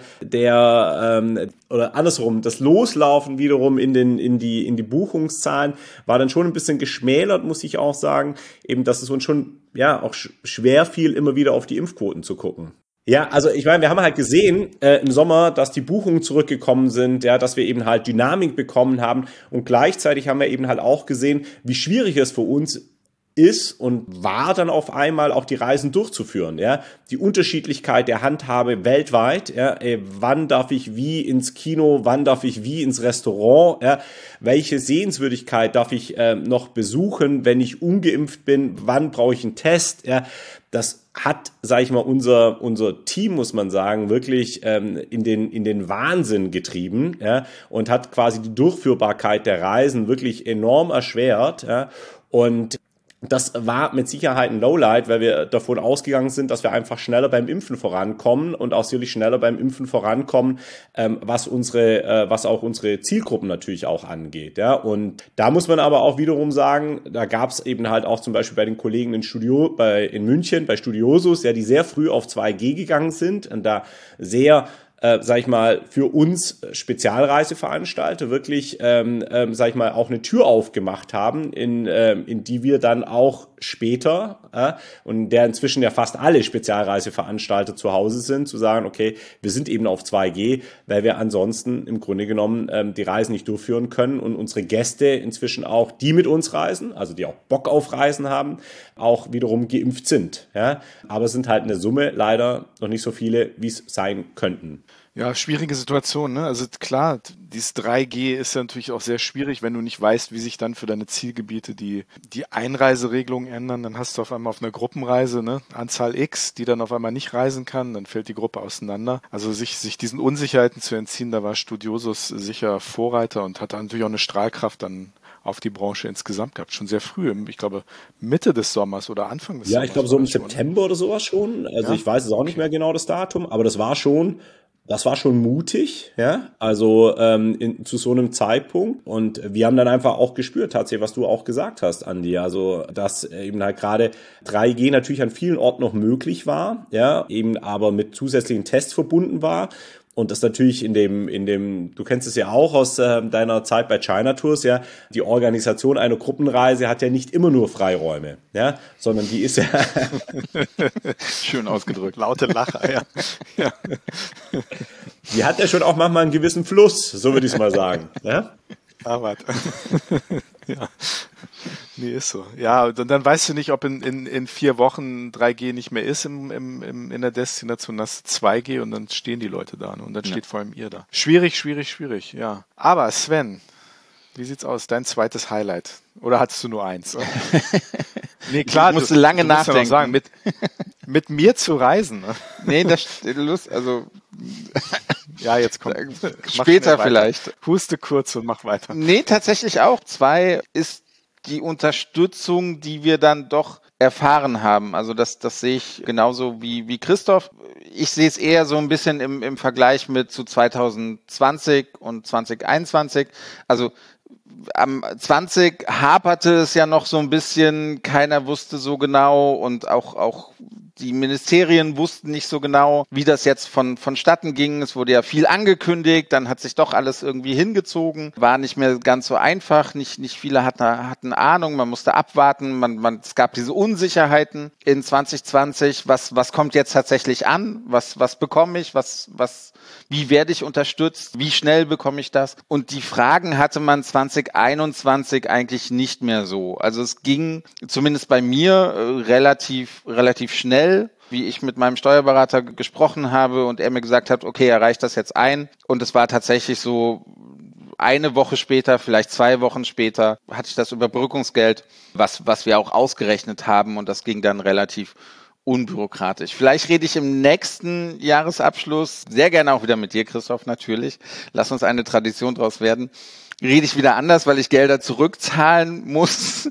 der, ähm, oder andersrum, das Loslaufen wiederum in den, in die, in die Buchungszahlen war dann schon ein bisschen geschmälert, muss ich auch sagen, eben, dass es uns schon, ja, auch schwer fiel, immer wieder auf die Impfquoten zu gucken. Ja, also ich meine, wir haben halt gesehen äh, im Sommer, dass die Buchungen zurückgekommen sind, ja, dass wir eben halt Dynamik bekommen haben und gleichzeitig haben wir eben halt auch gesehen, wie schwierig es für uns ist und war dann auf einmal auch die Reisen durchzuführen, ja, die Unterschiedlichkeit der Handhabe weltweit, ja, ey, wann darf ich wie ins Kino, wann darf ich wie ins Restaurant, ja, welche Sehenswürdigkeit darf ich äh, noch besuchen, wenn ich ungeimpft bin, wann brauche ich einen Test, ja, das hat, sage ich mal, unser unser Team, muss man sagen, wirklich ähm, in den in den Wahnsinn getrieben, ja, und hat quasi die Durchführbarkeit der Reisen wirklich enorm erschwert, ja, und das war mit Sicherheit ein Lowlight, weil wir davon ausgegangen sind, dass wir einfach schneller beim Impfen vorankommen und auch sicherlich schneller beim Impfen vorankommen, ähm, was unsere, äh, was auch unsere Zielgruppen natürlich auch angeht. Ja, und da muss man aber auch wiederum sagen, da gab es eben halt auch zum Beispiel bei den Kollegen in Studio, bei in München, bei Studiosus, ja, die sehr früh auf zwei G gegangen sind und da sehr äh, sag ich mal, für uns Spezialreiseveranstalter wirklich, ähm, ähm, sag ich mal, auch eine Tür aufgemacht haben, in, ähm, in die wir dann auch später, äh, und der inzwischen ja fast alle Spezialreiseveranstalter zu Hause sind, zu sagen, okay, wir sind eben auf zwei G, weil wir ansonsten im Grunde genommen ähm, die Reisen nicht durchführen können und unsere Gäste inzwischen auch, die mit uns reisen, also die auch Bock auf Reisen haben, auch wiederum geimpft sind. Ja? Aber es sind halt in der Summe leider noch nicht so viele, wie es sein könnten. Ja, schwierige Situation, ne? Also klar, dieses drei G ist ja natürlich auch sehr schwierig, wenn du nicht weißt, wie sich dann für deine Zielgebiete die, die Einreiseregelungen ändern. Dann hast du auf einmal auf einer Gruppenreise, ne, Anzahl X, die dann auf einmal nicht reisen kann, dann fällt die Gruppe auseinander. Also sich, sich diesen Unsicherheiten zu entziehen, da war Studiosus sicher Vorreiter und hat natürlich auch eine Strahlkraft dann auf die Branche insgesamt gehabt. Schon sehr früh, ich glaube Mitte des Sommers oder Anfang des ja, Sommers. Ja, ich glaube so im September oder sowas schon. Also ja? Ich weiß es auch nicht mehr genau das Datum, aber das war schon Das war schon mutig, ja, also ähm, in, zu so einem Zeitpunkt. Und wir haben dann einfach auch gespürt, tatsächlich, was du auch gesagt hast, Andi, also dass eben halt gerade drei G natürlich an vielen Orten noch möglich war, ja, eben aber mit zusätzlichen Tests verbunden war. Und das natürlich in dem, in dem, du kennst es ja auch aus äh, deiner Zeit bei China Tours, ja, die Organisation einer Gruppenreise hat ja nicht immer nur Freiräume, ja, sondern die ist ja schön ausgedrückt, laute Lacher, ja. ja. Die hat ja schon auch manchmal einen gewissen Fluss, so würde ich es mal sagen, ja. Arbeit. ja. Nee, ist so. Ja, und dann weißt du nicht, ob in, in, in vier Wochen drei G nicht mehr ist im, im, im, in der Destination, das ist zwei G und dann stehen die Leute da, ne? Und dann steht ja. vor allem ihr da. Schwierig, schwierig, schwierig, ja. Aber Sven, wie sieht's aus? Dein zweites Highlight? Oder hattest du nur eins? Nee, klar, ich musste du, lange du nachdenken. Ja noch sagen, mit, mit mir zu reisen. Ne? Nee, das Lust, also ja, jetzt kommt. Später vielleicht. Huste kurz und mach weiter. Nee, tatsächlich auch. Zwei ist die Unterstützung, die wir dann doch erfahren haben. Also das, das sehe ich genauso wie, wie Christoph. Ich sehe es eher so ein bisschen im, im Vergleich mit zu zwanzig zwanzig und zwanzig einundzwanzig. Also am zwanzig haperte es ja noch so ein bisschen, keiner wusste so genau und auch, auch die Ministerien wussten nicht so genau, wie das jetzt von vonstatten ging. Es wurde ja viel angekündigt, dann hat sich doch alles irgendwie hingezogen, war nicht mehr ganz so einfach, nicht nicht viele hatten, hatten Ahnung, man musste abwarten, man, man, es gab diese Unsicherheiten in zwanzig zwanzig, was was kommt jetzt tatsächlich an, was was bekomme ich, was was wie werde ich unterstützt, wie schnell bekomme ich das? Und die Fragen hatte man zwanzig einundzwanzig eigentlich nicht mehr so. Also es ging zumindest bei mir äh, relativ relativ schnell, wie ich mit meinem Steuerberater g- gesprochen habe und er mir gesagt hat, okay, er reicht das jetzt ein. Und es war tatsächlich so, eine Woche später, vielleicht zwei Wochen später, hatte ich das Überbrückungsgeld, was was wir auch ausgerechnet haben und das ging dann relativ unbürokratisch. Vielleicht rede ich im nächsten Jahresabschluss, sehr gerne auch wieder mit dir, Christoph, natürlich. Lass uns eine Tradition draus werden. Rede ich wieder anders, weil ich Gelder zurückzahlen muss,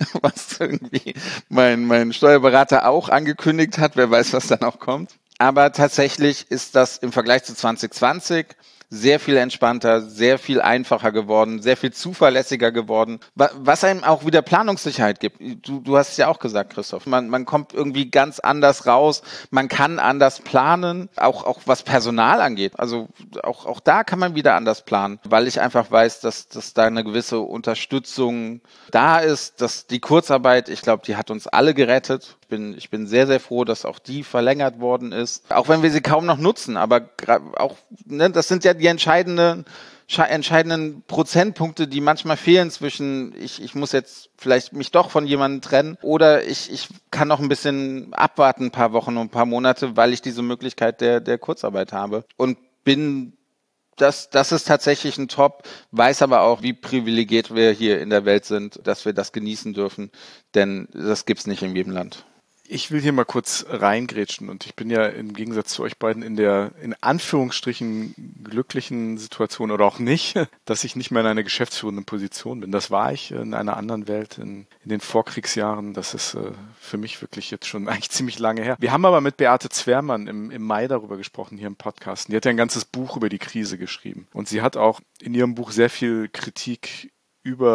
was irgendwie mein, mein Steuerberater auch angekündigt hat. Wer weiß, was dann auch kommt. Aber tatsächlich ist das im Vergleich zu zwanzig zwanzig sehr viel entspannter, sehr viel einfacher geworden, sehr viel zuverlässiger geworden, was einem auch wieder Planungssicherheit gibt. Du, du hast es ja auch gesagt, Christoph, man, man kommt irgendwie ganz anders raus, man kann anders planen, auch, auch was Personal angeht. Also auch, auch da kann man wieder anders planen, weil ich einfach weiß, dass, dass da eine gewisse Unterstützung da ist, dass die Kurzarbeit, ich glaube, die hat uns alle gerettet. Ich bin, ich bin sehr, sehr froh, dass auch die verlängert worden ist, auch wenn wir sie kaum noch nutzen, aber auch, ne, das sind ja die entscheidenden, entscheidenden Prozentpunkte, die manchmal fehlen zwischen, ich, ich muss jetzt vielleicht mich doch von jemandem trennen oder ich, ich kann noch ein bisschen abwarten, ein paar Wochen und ein paar Monate, weil ich diese Möglichkeit der, der Kurzarbeit habe und bin Das, das ist tatsächlich ein Top, weiß aber auch, wie privilegiert wir hier in der Welt sind, dass wir das genießen dürfen, denn das gibt's nicht in jedem Land. Ich will hier mal kurz reingrätschen und ich bin ja im Gegensatz zu euch beiden in der, in Anführungsstrichen, glücklichen Situation oder auch nicht, dass ich nicht mehr in einer geschäftsführenden Position bin. Das war ich in einer anderen Welt in, in den Vorkriegsjahren. Das ist äh, für mich wirklich jetzt schon eigentlich ziemlich lange her. Wir haben aber mit Beate Zwermann im, im Mai darüber gesprochen hier im Podcast. Die hat ja ein ganzes Buch über die Krise geschrieben und sie hat auch in ihrem Buch sehr viel Kritik über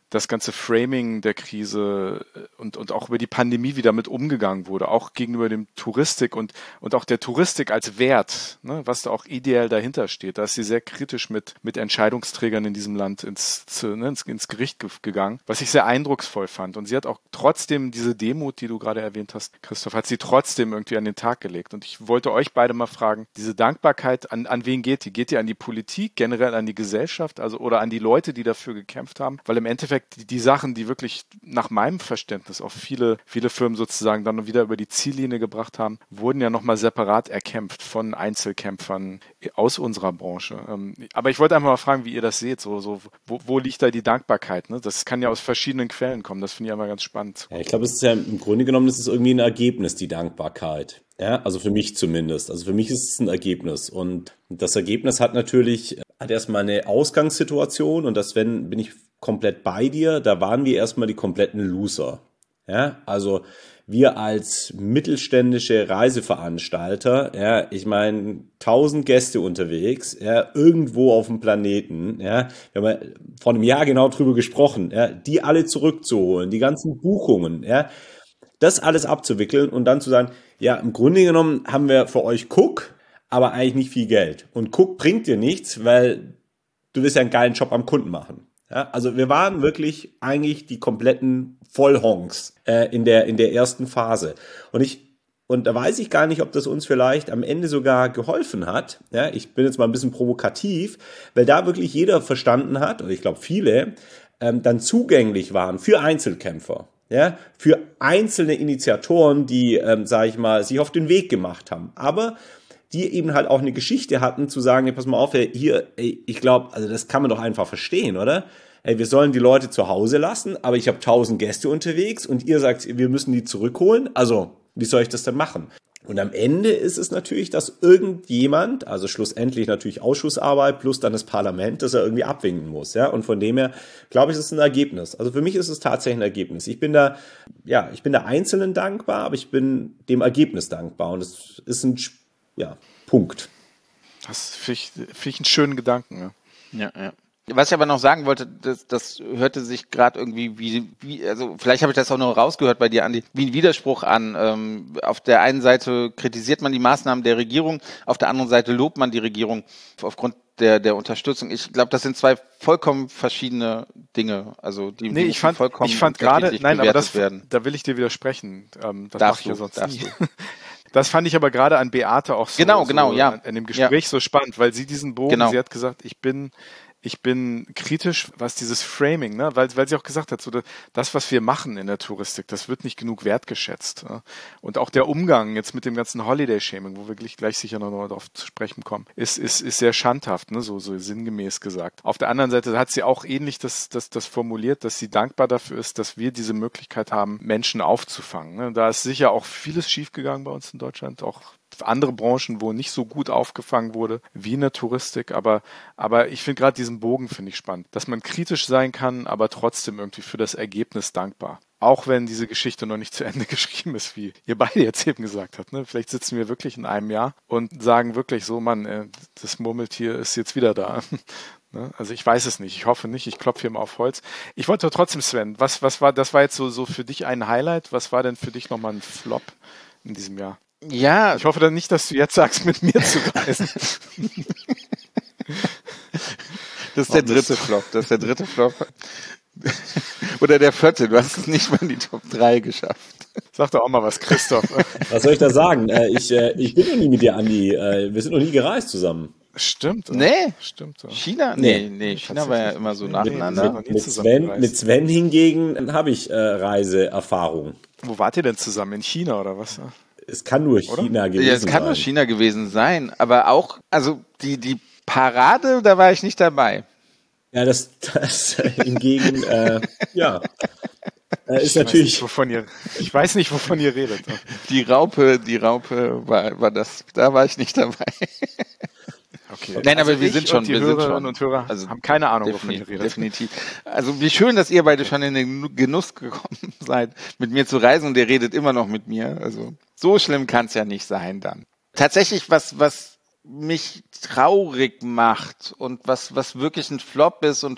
das ganze Framing der Krise und, und auch über die Pandemie, wie damit umgegangen wurde, auch gegenüber dem Touristik und, und auch der Touristik als Wert, ne, was da auch ideell dahinter steht. Da ist sie sehr kritisch mit, mit Entscheidungsträgern in diesem Land ins, zu, ne, ins, ins Gericht ge- gegangen, was ich sehr eindrucksvoll fand. Und sie hat auch trotzdem diese Demut, die du gerade erwähnt hast, Christoph, hat sie trotzdem irgendwie an den Tag gelegt. Und ich wollte euch beide mal fragen, diese Dankbarkeit, an, an wen geht die? Geht die an die Politik, generell an die Gesellschaft, also oder an die Leute, die dafür gekämpft haben? Weil im Endeffekt die, die Sachen, die wirklich nach meinem Verständnis auch viele, viele Firmen sozusagen dann wieder über die Ziellinie gebracht haben, wurden ja nochmal separat erkämpft von Einzelkämpfern aus unserer Branche. Aber ich wollte einfach mal fragen, wie ihr das seht. So, so, wo, wo liegt da die Dankbarkeit? Ne? Das kann ja aus verschiedenen Quellen kommen. Das finde ich einmal ganz spannend. Ja, ich glaube, es ist ja im Grunde genommen, das ist irgendwie ein Ergebnis, die Dankbarkeit. Ja, also für mich zumindest. Also für mich ist es ein Ergebnis. Und das Ergebnis hat natürlich, hat erstmal eine Ausgangssituation und das, wenn, bin ich komplett bei dir, da waren wir erstmal die kompletten Loser. Ja, also wir als mittelständische Reiseveranstalter, ja, ich meine, tausend Gäste unterwegs, ja, irgendwo auf dem Planeten, ja, wir haben ja vor einem Jahr genau drüber gesprochen, ja, die alle zurückzuholen, die ganzen Buchungen, ja, das alles abzuwickeln und dann zu sagen, ja, im Grunde genommen haben wir für euch Cook, aber eigentlich nicht viel Geld. Und Cook bringt dir nichts, weil du willst ja einen geilen Job am Kunden machen. Ja, also wir waren wirklich eigentlich die kompletten Vollhonks äh, in der in der ersten Phase. Und ich und da weiß ich gar nicht, ob das uns vielleicht am Ende sogar geholfen hat. Ja, ich bin jetzt mal ein bisschen provokativ, weil da wirklich jeder verstanden hat, und ich glaube viele, ähm, dann zugänglich waren für Einzelkämpfer. Ja, für einzelne Initiatoren, die, ähm, sage ich mal, sich auf den Weg gemacht haben. Aber die eben halt auch eine Geschichte hatten, zu sagen, hey, pass mal auf, ey, hier, ey, ich glaube, also das kann man doch einfach verstehen, oder? Ey, wir sollen die Leute zu Hause lassen, aber ich habe tausend Gäste unterwegs und ihr sagt, wir müssen die zurückholen. Also, wie soll ich das denn machen? Und am Ende ist es natürlich, dass irgendjemand, also schlussendlich natürlich Ausschussarbeit plus dann das Parlament, das er irgendwie abwinken muss, ja. Und von dem her, glaube ich, ist es ein Ergebnis. Also für mich ist es tatsächlich ein Ergebnis. Ich bin da, ja, ich bin der Einzelnen dankbar, aber ich bin dem Ergebnis dankbar. Und es ist ein, ja, Punkt. Das finde ich, find ich einen schönen Gedanken, ja. Ja, ja. Was ich aber noch sagen wollte, das, das hörte sich gerade irgendwie wie, wie, also vielleicht habe ich das auch noch rausgehört bei dir, Andi, wie ein Widerspruch an. Ähm, auf der einen Seite kritisiert man die Maßnahmen der Regierung, auf der anderen Seite lobt man die Regierung aufgrund der, der Unterstützung. Ich glaube, das sind zwei vollkommen verschiedene Dinge. Also die, nee, die ich fand, vollkommen ich fand gerade, nein, aber das, werden. Da will ich dir widersprechen. Ähm, das Darfst mache ich du, ja sonst nie. Das fand ich aber gerade an Beate auch so, genau, genau, so ja. in dem Gespräch ja. so spannend, weil sie diesen Bogen, genau. sie hat gesagt, ich bin Ich bin kritisch, was dieses Framing, ne, weil, weil sie auch gesagt hat, so das, was wir machen in der Touristik, das wird nicht genug wertgeschätzt. Ne? Und auch der Umgang jetzt mit dem ganzen Holiday-Shaming, wo wir gleich, gleich sicher noch mal darauf zu sprechen kommen, ist, ist, ist sehr schandhaft, ne, so, so sinngemäß gesagt. Auf der anderen Seite hat sie auch ähnlich das, das, das formuliert, dass sie dankbar dafür ist, dass wir diese Möglichkeit haben, Menschen aufzufangen. Ne? Da ist sicher auch vieles schiefgegangen bei uns in Deutschland, auch andere Branchen, wo nicht so gut aufgefangen wurde wie in der Touristik, aber, aber ich finde gerade diesen Bogen finde ich spannend, dass man kritisch sein kann, aber trotzdem irgendwie für das Ergebnis dankbar. Auch wenn diese Geschichte noch nicht zu Ende geschrieben ist, wie ihr beide jetzt eben gesagt habt. Ne? Vielleicht sitzen wir wirklich in einem Jahr und sagen wirklich so, Mann, das Murmeltier ist jetzt wieder da. Also ich weiß es nicht, ich hoffe nicht, ich klopfe hier mal auf Holz. Ich wollte trotzdem, Sven, was, was war, das war jetzt so, so für dich ein Highlight, was war denn für dich nochmal ein Flop in diesem Jahr? Ja. Ich hoffe dann nicht, dass du jetzt sagst, mit mir zu reisen. Das ist der dritte Flop. Das ist der dritte Flop. Oder der vierte. Du hast es nicht mal in die Top drei geschafft. Sag doch auch mal was, Christoph. Was soll ich da sagen? Ich, ich bin noch nie mit dir, Andi. Wir sind noch nie gereist zusammen. Stimmt. Nee. Stimmt. China? Nee, nee. China war ja immer so nacheinander. Mit, mit, Sven, mit Sven hingegen habe ich äh, Reiseerfahrung. Wo wart ihr denn zusammen? In China oder was? Es kann nur China Oder? gewesen sein. Ja, es kann sein. nur China gewesen sein. Aber auch, also die, die Parade, da war ich nicht dabei. Ja, das, das hingegen, äh, ja, äh, ist ich natürlich. Weiß nicht, wovon ihr, ich weiß nicht, wovon ihr redet. Die Raupe, die Raupe war, war das, da war ich nicht dabei. Okay. Nein, also aber wir sind schon, die wir Hörerinnen sind schon, und Hörer also haben keine Ahnung, wovon ihr redet. Definitiv. Also wie schön, dass ihr beide schon in den Genuss gekommen seid, mit mir zu reisen und ihr redet immer noch mit mir. Also so schlimm kann es ja nicht sein dann. Tatsächlich, was was mich traurig macht und was was wirklich ein Flop ist und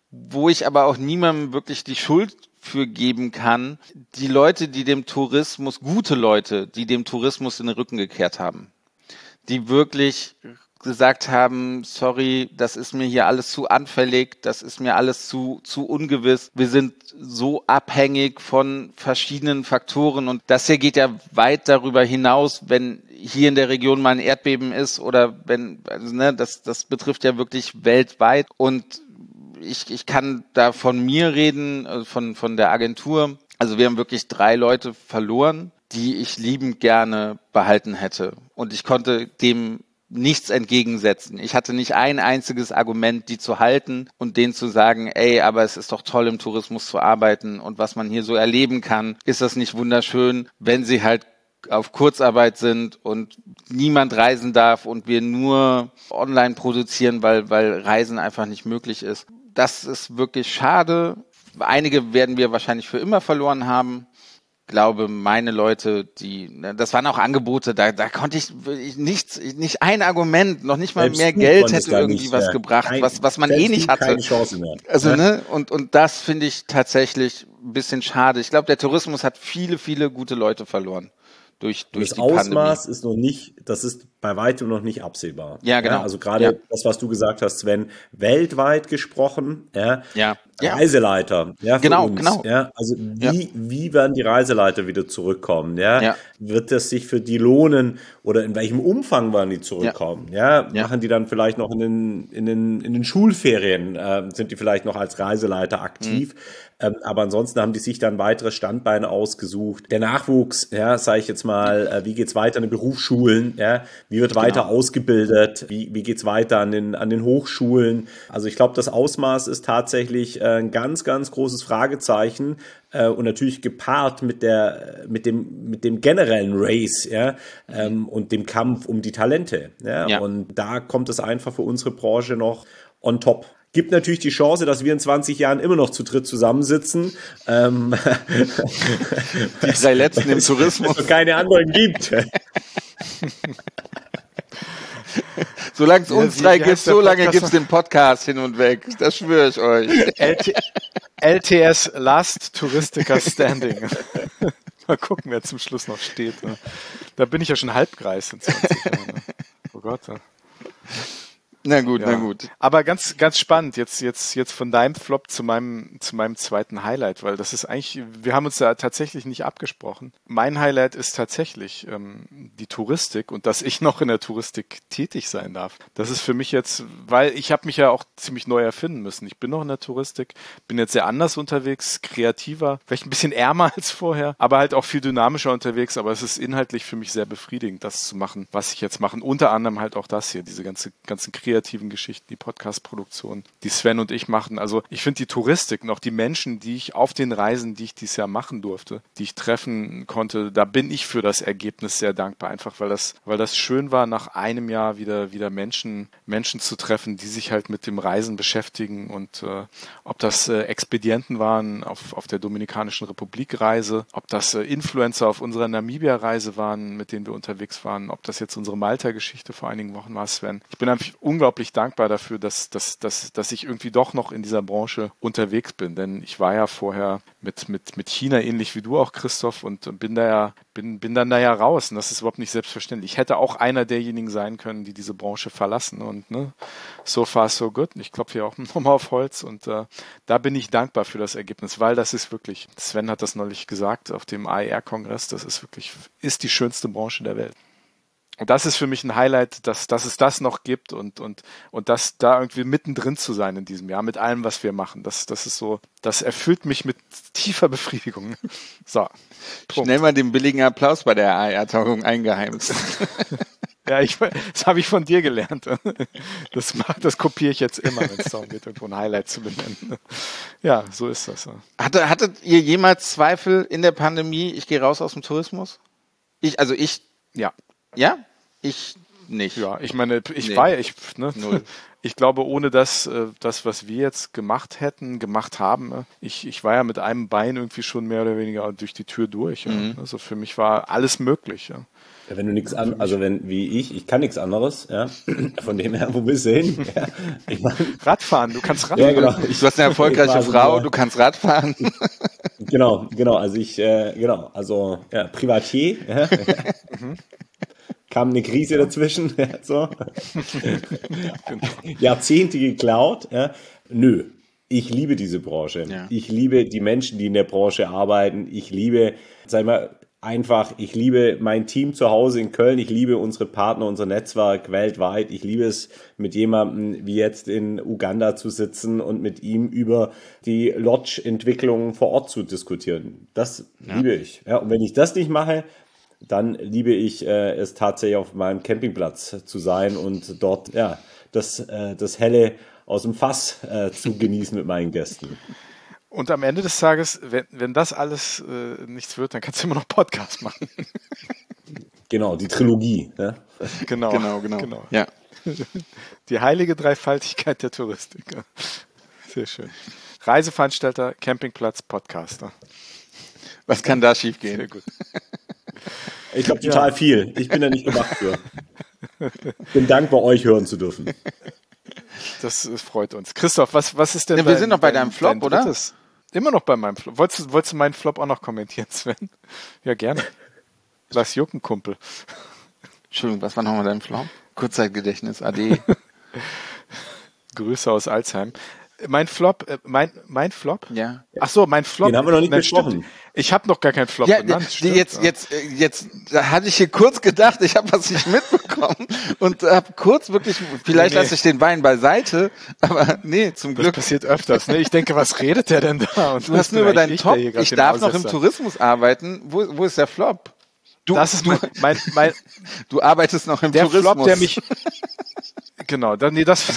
wo ich aber auch niemandem wirklich die Schuld für geben kann, die Leute, die dem Tourismus, gute Leute, die dem Tourismus in den Rücken gekehrt haben, die wirklich gesagt haben, sorry, das ist mir hier alles zu anfällig, das ist mir alles zu zu ungewiss. Wir sind so abhängig von verschiedenen Faktoren und das hier geht ja weit darüber hinaus, wenn hier in der Region mal ein Erdbeben ist oder wenn, also, ne, das das betrifft ja wirklich weltweit und ich ich kann da von mir reden, von von der Agentur. Also wir haben wirklich drei Leute verloren, die ich liebend gerne behalten hätte und ich konnte dem nichts entgegensetzen. Ich hatte nicht ein einziges Argument, die zu halten und denen zu sagen, ey, aber es ist doch toll, im Tourismus zu arbeiten und was man hier so erleben kann, ist das nicht wunderschön, wenn sie halt auf Kurzarbeit sind und niemand reisen darf und wir nur online produzieren, weil, weil Reisen einfach nicht möglich ist. Das ist wirklich schade. Einige werden wir wahrscheinlich für immer verloren haben. Ich glaube, meine Leute, die, das waren auch Angebote, da, da konnte ich, ich nichts, nicht ein Argument, noch nicht mal Selbst mehr du Geld konntest hätte da irgendwie nicht, was ja, gebracht, kein- was, was man selbst eh nicht du hatte. keine Chance mehr. Also, Ja. ne, und, und das finde ich tatsächlich ein bisschen schade. Ich glaube, der Tourismus hat viele, viele gute Leute verloren durch, durch Das die Pandemie. Ausmaß ist noch nicht, das ist bei weitem noch nicht absehbar. Ja, genau. Also gerade Ja. das, was du gesagt hast, Sven, weltweit gesprochen, ja, Ja. Ja. Reiseleiter, ja, für Genau, uns, genau. ja, also wie, wie werden die Reiseleiter wieder zurückkommen, ja? Ja. Wird das sich für die lohnen oder in welchem Umfang werden die zurückkommen, ja? Ja. Machen die dann vielleicht noch in den, in den, in den Schulferien, äh, sind die vielleicht noch als Reiseleiter aktiv, Mhm. ähm, aber ansonsten haben die sich dann weitere Standbeine ausgesucht. Der Nachwuchs, ja, sage ich jetzt mal, äh, wie geht's weiter in den Berufsschulen, ja? Wie wird weiter Genau. ausgebildet? Wie, wie geht's weiter an den, an den Hochschulen? Also ich glaube, das Ausmaß ist tatsächlich äh, ein ganz, ganz großes Fragezeichen äh, und natürlich gepaart mit der, mit dem, mit dem generellen Race, ja, ähm, und dem Kampf um die Talente, ja? Ja. Und da kommt es einfach für unsere Branche noch on top. Gibt natürlich die Chance, dass wir in zwanzig Jahren immer noch zu dritt zusammensitzen. Ähm, Die drei letzten im Tourismus. es noch keine anderen gibt. Solange es Ja, uns wie- drei wie gibt, heißt der so lange Podcast gibt es den Podcast hin und weg. Das schwöre ich euch. L T L T S Last Touristica Standing. Mal gucken, wer zum Schluss noch steht. Ne? Da bin ich ja schon Halbkreis in zwanzig Jahren. Ne? Oh Gott. Ne? Na gut, Ja. na gut. Aber ganz, ganz spannend, jetzt, jetzt, jetzt von deinem Flop zu meinem, zu meinem zweiten Highlight, weil das ist eigentlich, wir haben uns da tatsächlich nicht abgesprochen. Mein Highlight ist tatsächlich ähm, die Touristik und dass ich noch in der Touristik tätig sein darf. Das ist für mich jetzt, weil ich habe mich ja auch ziemlich neu erfinden müssen. Ich bin noch in der Touristik, bin jetzt sehr anders unterwegs, kreativer, vielleicht ein bisschen ärmer als vorher, aber halt auch viel dynamischer unterwegs, aber es ist inhaltlich für mich sehr befriedigend, das zu machen, was ich jetzt mache. Unter anderem halt auch das hier, diese ganze, ganzen kreativen Geschichten, die Podcast-Produktion, die Sven und ich machen. Also ich finde die Touristik und auch die Menschen, die ich auf den Reisen, die ich dieses Jahr machen durfte, die ich treffen konnte, da bin ich für das Ergebnis sehr dankbar. Einfach weil das, weil das schön war, nach einem Jahr wieder, wieder Menschen, Menschen zu treffen, die sich halt mit dem Reisen beschäftigen und äh, ob das äh, Expedienten waren auf, auf der Dominikanischen Republik-Reise, ob das äh, Influencer auf unserer Namibia-Reise waren, mit denen wir unterwegs waren, ob das jetzt unsere Malta-Geschichte vor einigen Wochen war, Sven. Ich bin einfach unglaublich dankbar dafür, dass, dass, dass, dass ich irgendwie doch noch in dieser Branche unterwegs bin, denn ich war ja vorher mit, mit, mit China ähnlich wie du auch, Christoph, und bin da ja, bin, bin dann da ja raus und das ist überhaupt nicht selbstverständlich. Ich hätte auch einer derjenigen sein können, die diese Branche verlassen und ne, so far so good. Ich klopfe hier auch nochmal auf Holz und äh, da bin ich dankbar für das Ergebnis, weil das ist wirklich, Sven hat das neulich gesagt auf dem A E R-Kongress, das ist wirklich, ist die schönste Branche der Welt. Und das ist für mich ein Highlight, dass, dass es das noch gibt und, und, und das da irgendwie mittendrin zu sein in diesem Jahr, mit allem, was wir machen. Das, das ist so, das erfüllt mich mit tiefer Befriedigung. So. Punkt. Schnell mal den billigen Applaus bei der A E R-Tagung eingeheimst. Ja, ich, das habe ich von dir gelernt. Das, mach, das kopiere ich jetzt immer, wenn es darum geht, irgendwo ein Highlight zu benennen. Ja, so ist das. Hatte, hattet ihr jemals Zweifel in der Pandemie, ich gehe raus aus dem Tourismus? Ich, also ich, Ja. ja? Ich nicht. Ja, ich meine, ich Nee. war ja, ich, ne, Null. ich glaube, ohne das, äh, das, was wir jetzt gemacht hätten, gemacht haben, äh, ich, ich war ja mit einem Bein irgendwie schon mehr oder weniger durch die Tür durch. Ja. Mhm. Also für mich war alles möglich. Ja. Ja, wenn du nichts an, also wenn, wie ich, ich kann nichts anderes, ja, von dem her, wo willst du hin? Ja, ich mein, Radfahren, du kannst Radfahren. Ja, genau. Ich, du hast eine erfolgreiche Frau, du kannst Radfahren. Genau, genau, also ich, äh, genau, also ja, Privatier, ja, ja. Kam eine Krise dazwischen, ja, so. Jahrzehnte geklaut, ja. Nö, ich liebe diese Branche. Ja. Ich liebe die Menschen, die in der Branche arbeiten. Ich liebe, sag mal, einfach, ich liebe mein Team zu Hause in Köln. Ich liebe unsere Partner, unser Netzwerk weltweit. Ich liebe es, mit jemandem wie jetzt in Uganda zu sitzen und mit ihm über die Lodge-Entwicklung vor Ort zu diskutieren. Das ja. liebe ich. Ja, und wenn ich das nicht mache, dann liebe ich äh, es tatsächlich auf meinem Campingplatz zu sein und dort ja das, äh, das Helle aus dem Fass äh, zu genießen mit meinen Gästen. Und am Ende des Tages, wenn, wenn das alles äh, nichts wird, dann kannst du immer noch Podcast machen. Genau, die Trilogie. Ja? Genau, genau, genau, genau. Ja. Die heilige Dreifaltigkeit der Touristik. Sehr schön. Reiseveranstalter, Campingplatz, Podcaster. Was kann da schief gehen? Sehr gut. Ich glaube total ja. viel. Ich bin da nicht gemacht für. Bin dankbar, euch hören zu dürfen. Das freut uns. Christoph, was, was ist denn ja, dein, wir sind noch bei deinem Flop, dein oder? Drittes? Immer noch bei meinem Flop. Wolltest du, wolltest du meinen Flop auch noch kommentieren, Sven? Ja, gerne. Lass jucken, Kumpel. Entschuldigung, was war nochmal dein Flop? Kurzzeitgedächtnis, ade. Grüße aus Alzheim. Mein Flop, äh, mein, mein Flop? Ja. Ach so, mein Flop. Den haben wir noch nicht Nein, besprochen. Stimmt. Ich habe noch gar keinen Flop ja, genannt. Die, jetzt, jetzt, jetzt, da hatte ich hier kurz gedacht, ich habe was nicht mitbekommen und habe kurz wirklich, vielleicht nee, nee. lasse ich den Wein beiseite, aber nee, zum Glück. Das passiert öfters. Ne? Ich denke, was redet der denn da? Und du hast nur über deinen Top. Ich darf noch im Tourismus arbeiten. Wo, wo ist der Flop? Du, das ist mein, mein, mein du arbeitest noch im der Tourismus. Flop, der mich, genau, dann, nee, das,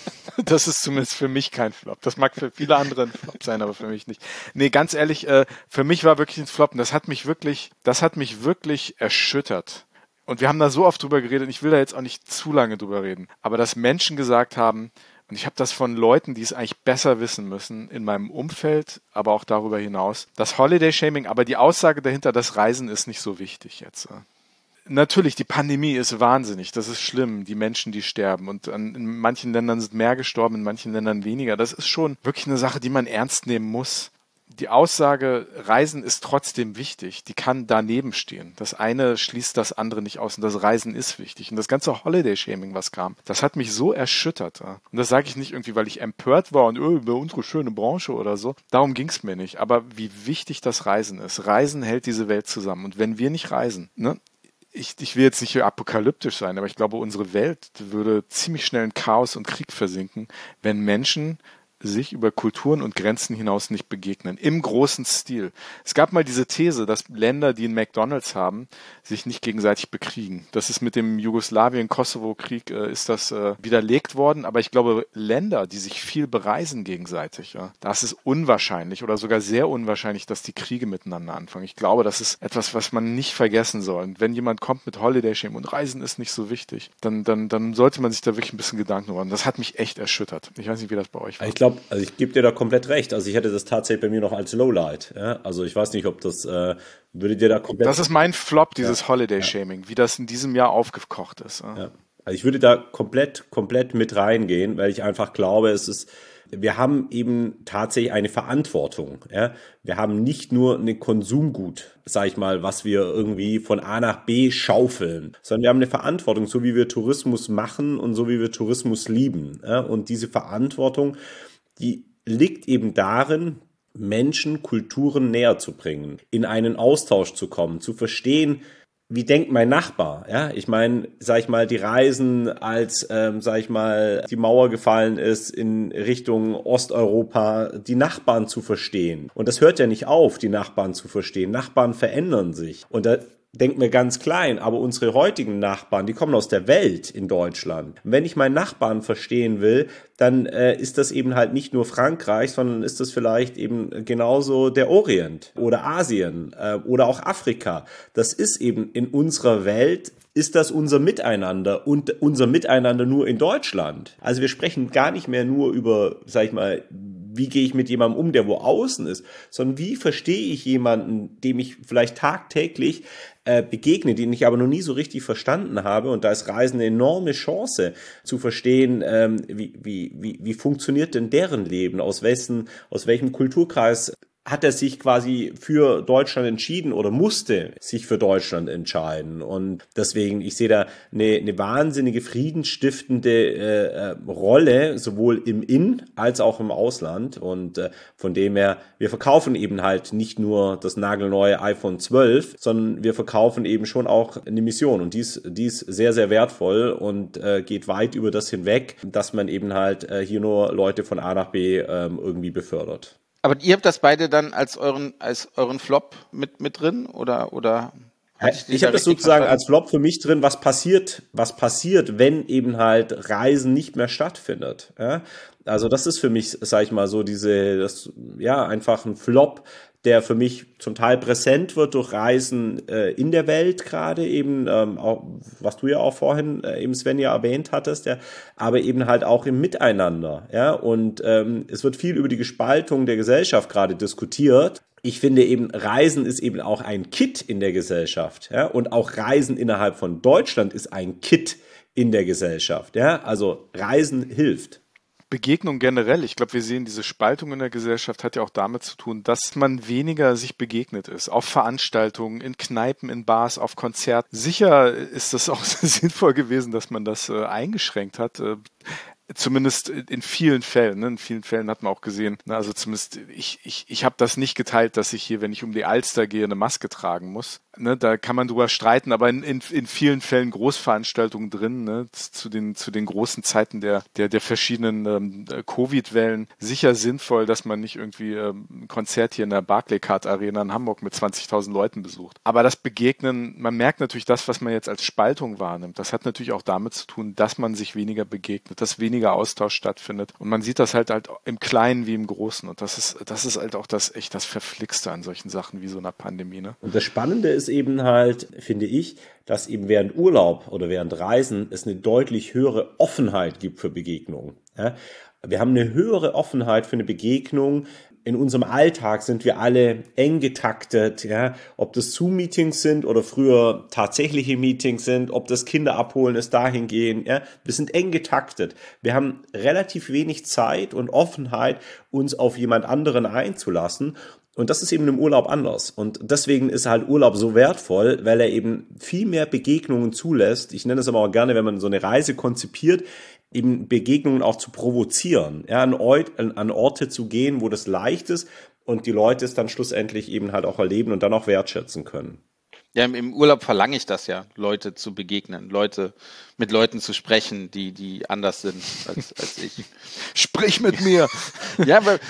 das ist zumindest für mich kein Flop. Das mag für viele andere ein Flop sein, aber für mich nicht. Nee, ganz ehrlich, äh, für mich war wirklich ein Flop und das hat mich wirklich, das hat mich wirklich erschüttert. Und wir haben da so oft drüber geredet und ich will da jetzt auch nicht zu lange drüber reden. Aber dass Menschen gesagt haben, und ich habe das von Leuten, die es eigentlich besser wissen müssen, in meinem Umfeld, aber auch darüber hinaus, das Holiday-Shaming, aber die Aussage dahinter, das Reisen ist nicht so wichtig jetzt. Natürlich, die Pandemie ist wahnsinnig, das ist schlimm, die Menschen, die sterben und in manchen Ländern sind mehr gestorben, in manchen Ländern weniger. Das ist schon wirklich eine Sache, die man ernst nehmen muss. Die Aussage, Reisen ist trotzdem wichtig, die kann daneben stehen. Das eine schließt das andere nicht aus und das Reisen ist wichtig. Und das ganze Holiday-Shaming, was kam, das hat mich so erschüttert. Und das sage ich nicht irgendwie, weil ich empört war und öh, über unsere schöne Branche oder so. Darum ging es mir nicht. Aber wie wichtig das Reisen ist. Reisen hält diese Welt zusammen. Und wenn wir nicht reisen, ne? Ich, ich will jetzt nicht apokalyptisch sein, aber ich glaube, unsere Welt würde ziemlich schnell in Chaos und Krieg versinken, wenn Menschen sich über Kulturen und Grenzen hinaus nicht begegnen. Im großen Stil. Es gab mal diese These, dass Länder, die einen McDonald's haben, sich nicht gegenseitig bekriegen. Das ist mit dem Jugoslawien-Kosovo-Krieg äh, ist das äh, widerlegt worden. Aber ich glaube, Länder, die sich viel bereisen gegenseitig, ja, da ist es unwahrscheinlich oder sogar sehr unwahrscheinlich, dass die Kriege miteinander anfangen. Ich glaube, das ist etwas, was man nicht vergessen soll. Und wenn jemand kommt mit Holiday-Shame und Reisen ist nicht so wichtig, dann, dann, dann sollte man sich da wirklich ein bisschen Gedanken machen. Das hat mich echt erschüttert. Ich weiß nicht, wie das bei euch war. Ich glaube, also ich gebe dir da komplett recht. Also ich hätte das tatsächlich bei mir noch als Lowlight. Ja? Also ich weiß nicht, ob das, äh, würde dir da komplett... Das ist mein Flop, dieses ja, Holiday-Shaming, ja. Wie das in diesem Jahr aufgekocht ist. Ja. Ja. Also ich würde da komplett, komplett mit reingehen, weil ich einfach glaube, es ist... Wir haben eben tatsächlich eine Verantwortung. Ja? Wir haben nicht nur ein Konsumgut, sag ich mal, was wir irgendwie von A nach B schaufeln, sondern wir haben eine Verantwortung, so wie wir Tourismus machen und so wie wir Tourismus lieben. Ja? Und diese Verantwortung, die liegt eben darin, Menschen Kulturen näher zu bringen, in einen Austausch zu kommen, zu verstehen, wie denkt mein Nachbar? Ja, ich meine, sag ich mal, die Reisen, als, ähm, sag ich mal, die Mauer gefallen ist in Richtung Osteuropa, die Nachbarn zu verstehen. Und das hört ja nicht auf, die Nachbarn zu verstehen. Nachbarn verändern sich. Und da denkt mir ganz klein, aber unsere heutigen Nachbarn, die kommen aus der Welt in Deutschland. Wenn ich meinen Nachbarn verstehen will, dann äh, ist das eben halt nicht nur Frankreich, sondern ist das vielleicht eben genauso der Orient oder Asien äh, oder auch Afrika. Das ist eben in unserer Welt, ist das unser Miteinander und unser Miteinander nur in Deutschland. Also wir sprechen gar nicht mehr nur über, sag ich mal, wie gehe ich mit jemandem um, der wo außen ist, sondern wie verstehe ich jemanden, dem ich vielleicht tagtäglich äh, begegne, den ich aber noch nie so richtig verstanden habe. Und da ist Reisen eine enorme Chance zu verstehen, ähm, wie, wie, wie, wie funktioniert denn deren Leben, aus welchen, aus welchem Kulturkreis hat er sich quasi für Deutschland entschieden oder musste sich für Deutschland entscheiden. Und deswegen, ich sehe da eine, eine wahnsinnige friedensstiftende äh, Rolle, sowohl im In- als auch im Ausland. Und äh, von dem her, wir verkaufen eben halt nicht nur das nagelneue iPhone zwölf, sondern wir verkaufen eben schon auch eine Mission. Und die ist, die ist sehr, sehr wertvoll und äh, geht weit über das hinweg, dass man eben halt äh, hier nur Leute von A nach B ähm, irgendwie befördert. Aber ihr habt das beide dann als euren als euren Flop mit mit drin oder oder? Ich, ich habe das sozusagen als Flop für mich drin, was passiert, was passiert, wenn eben halt Reisen nicht mehr stattfindet. Ja? Also das ist für mich, sag ich mal, so diese, das, ja, einfach ein Flop, der für mich zum Teil präsent wird durch Reisen äh, in der Welt gerade eben, ähm, auch, was du ja auch vorhin äh, eben Sven ja erwähnt hattest, ja, aber eben halt auch im Miteinander, ja, und ähm, es wird viel über die Gespaltung der Gesellschaft gerade diskutiert. Ich finde eben, Reisen ist eben auch ein Kit in der Gesellschaft, ja, und auch Reisen innerhalb von Deutschland ist ein Kit in der Gesellschaft, ja, also Reisen hilft. Begegnung generell, ich glaube, wir sehen, diese Spaltung in der Gesellschaft hat ja auch damit zu tun, dass man weniger sich begegnet ist. Auf Veranstaltungen, in Kneipen, in Bars, auf Konzerten. Sicher ist das auch sinnvoll gewesen, dass man das äh, eingeschränkt hat. Äh, Zumindest in vielen Fällen, ne? In vielen Fällen hat man auch gesehen, ne? Also zumindest ich, ich, ich habe das nicht geteilt, dass ich hier, wenn ich um die Alster gehe, eine Maske tragen muss. Ne? Da kann man drüber streiten, aber in, in, in vielen Fällen Großveranstaltungen drin, ne? zu den zu den großen Zeiten der der der verschiedenen ähm, Covid-Wellen sicher sinnvoll, dass man nicht irgendwie ähm, ein Konzert hier in der Barclaycard Arena in Hamburg mit zwanzigtausend Leuten besucht. Aber das Begegnen, man merkt natürlich das, was man jetzt als Spaltung wahrnimmt. Das hat natürlich auch damit zu tun, dass man sich weniger begegnet, dass weniger Austausch stattfindet. Und man sieht das halt halt im Kleinen wie im Großen. Und das ist, das ist halt auch das echt das Verflixte an solchen Sachen wie so einer Pandemie. Ne? Und das Spannende ist eben halt, finde ich, dass eben während Urlaub oder während Reisen es eine deutlich höhere Offenheit gibt für Begegnungen. Ja? Wir haben eine höhere Offenheit für eine Begegnung. In unserem Alltag sind wir alle eng getaktet, ja, ob das Zoom-Meetings sind oder früher tatsächliche Meetings sind, ob das Kinder abholen ist, dahin gehen, ja, wir sind eng getaktet. Wir haben relativ wenig Zeit und Offenheit, uns auf jemand anderen einzulassen. Und das ist eben im Urlaub anders. Und deswegen ist halt Urlaub so wertvoll, weil er eben viel mehr Begegnungen zulässt. Ich nenne es aber auch gerne, wenn man so eine Reise konzipiert, eben Begegnungen auch zu provozieren, ja, an, Ort, an Orte zu gehen, wo das leicht ist und die Leute es dann schlussendlich eben halt auch erleben und dann auch wertschätzen können. Ja, im Urlaub verlange ich das ja, Leute zu begegnen, Leute mit Leuten zu sprechen, die die anders sind als, als ich. Sprich mit mir! Ja, aber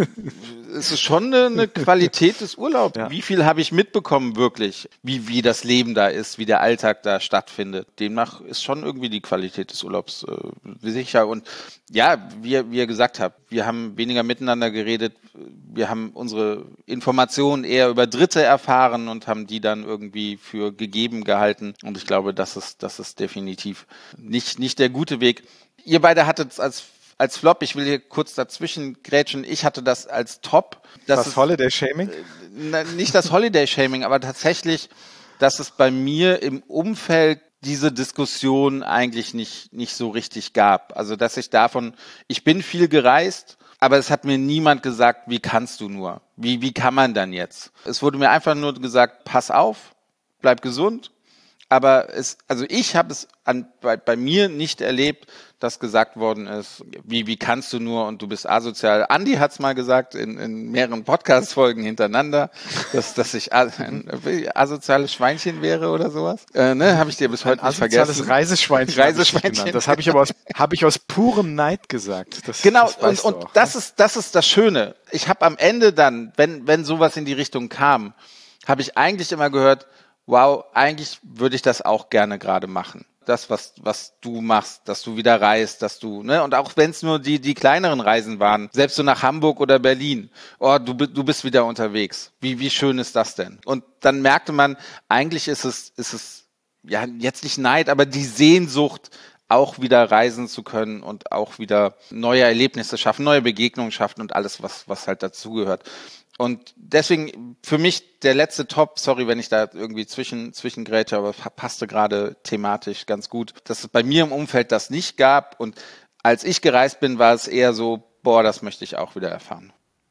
es ist schon eine, eine Qualität des Urlaubs. Ja. Wie viel habe ich mitbekommen wirklich, wie, wie das Leben da ist, wie der Alltag da stattfindet. Demnach ist schon irgendwie die Qualität des Urlaubs äh, sicher. Und ja, wie, wie ihr gesagt habt, wir haben weniger miteinander geredet, wir haben unsere Informationen eher über Dritte erfahren und haben die dann irgendwie für gegeben gehalten. Und ich glaube, das ist, das ist definitiv nicht, nicht der gute Weg. Ihr beide hattet es als Als Flop, ich will hier kurz dazwischen grätschen, ich hatte das als Top. Das, das Holiday-Shaming? Äh, nicht das Holiday-Shaming, aber tatsächlich, dass es bei mir im Umfeld diese Diskussion eigentlich nicht, nicht so richtig gab. Also, dass ich davon, ich bin viel gereist, aber es hat mir niemand gesagt, wie kannst du nur? Wie, wie kann man dann jetzt? Es wurde mir einfach nur gesagt, pass auf, bleib gesund. Aber es, also ich habe es an, bei, bei mir nicht erlebt, dass gesagt worden ist, wie, wie kannst du nur und du bist asozial. Andi hat es mal gesagt in, in mehreren Podcast-Folgen hintereinander, dass, dass ich ein asoziales Schweinchen wäre oder sowas. Äh, ne, habe ich dir bis heute ein nicht vergessen. Asoziales Reiseschweinchen. Reiseschweinchen. Das habe ich aber aus, hab ich aus purem Neid gesagt. Das, genau, das und, und das, ist, das ist das Schöne. Ich habe am Ende dann, wenn, wenn sowas in die Richtung kam, habe ich eigentlich immer gehört, wow, eigentlich würde ich das auch gerne gerade machen. Das, was was du machst, dass du wieder reist, dass du, ne, und auch wenn es nur die die kleineren Reisen waren, selbst so nach Hamburg oder Berlin, oh, du du bist wieder unterwegs. Wie wie schön ist das denn? Und dann merkte man, eigentlich ist es ist es ja jetzt nicht Neid, aber die Sehnsucht auch wieder reisen zu können und auch wieder neue Erlebnisse schaffen, neue Begegnungen schaffen und alles, was, was halt dazugehört. Und deswegen für mich der letzte Top, sorry, wenn ich da irgendwie zwischen, zwischengrätsche, aber passte gerade thematisch ganz gut, dass es bei mir im Umfeld das nicht gab. Und als ich gereist bin, war es eher so, boah, das möchte ich auch wieder erfahren.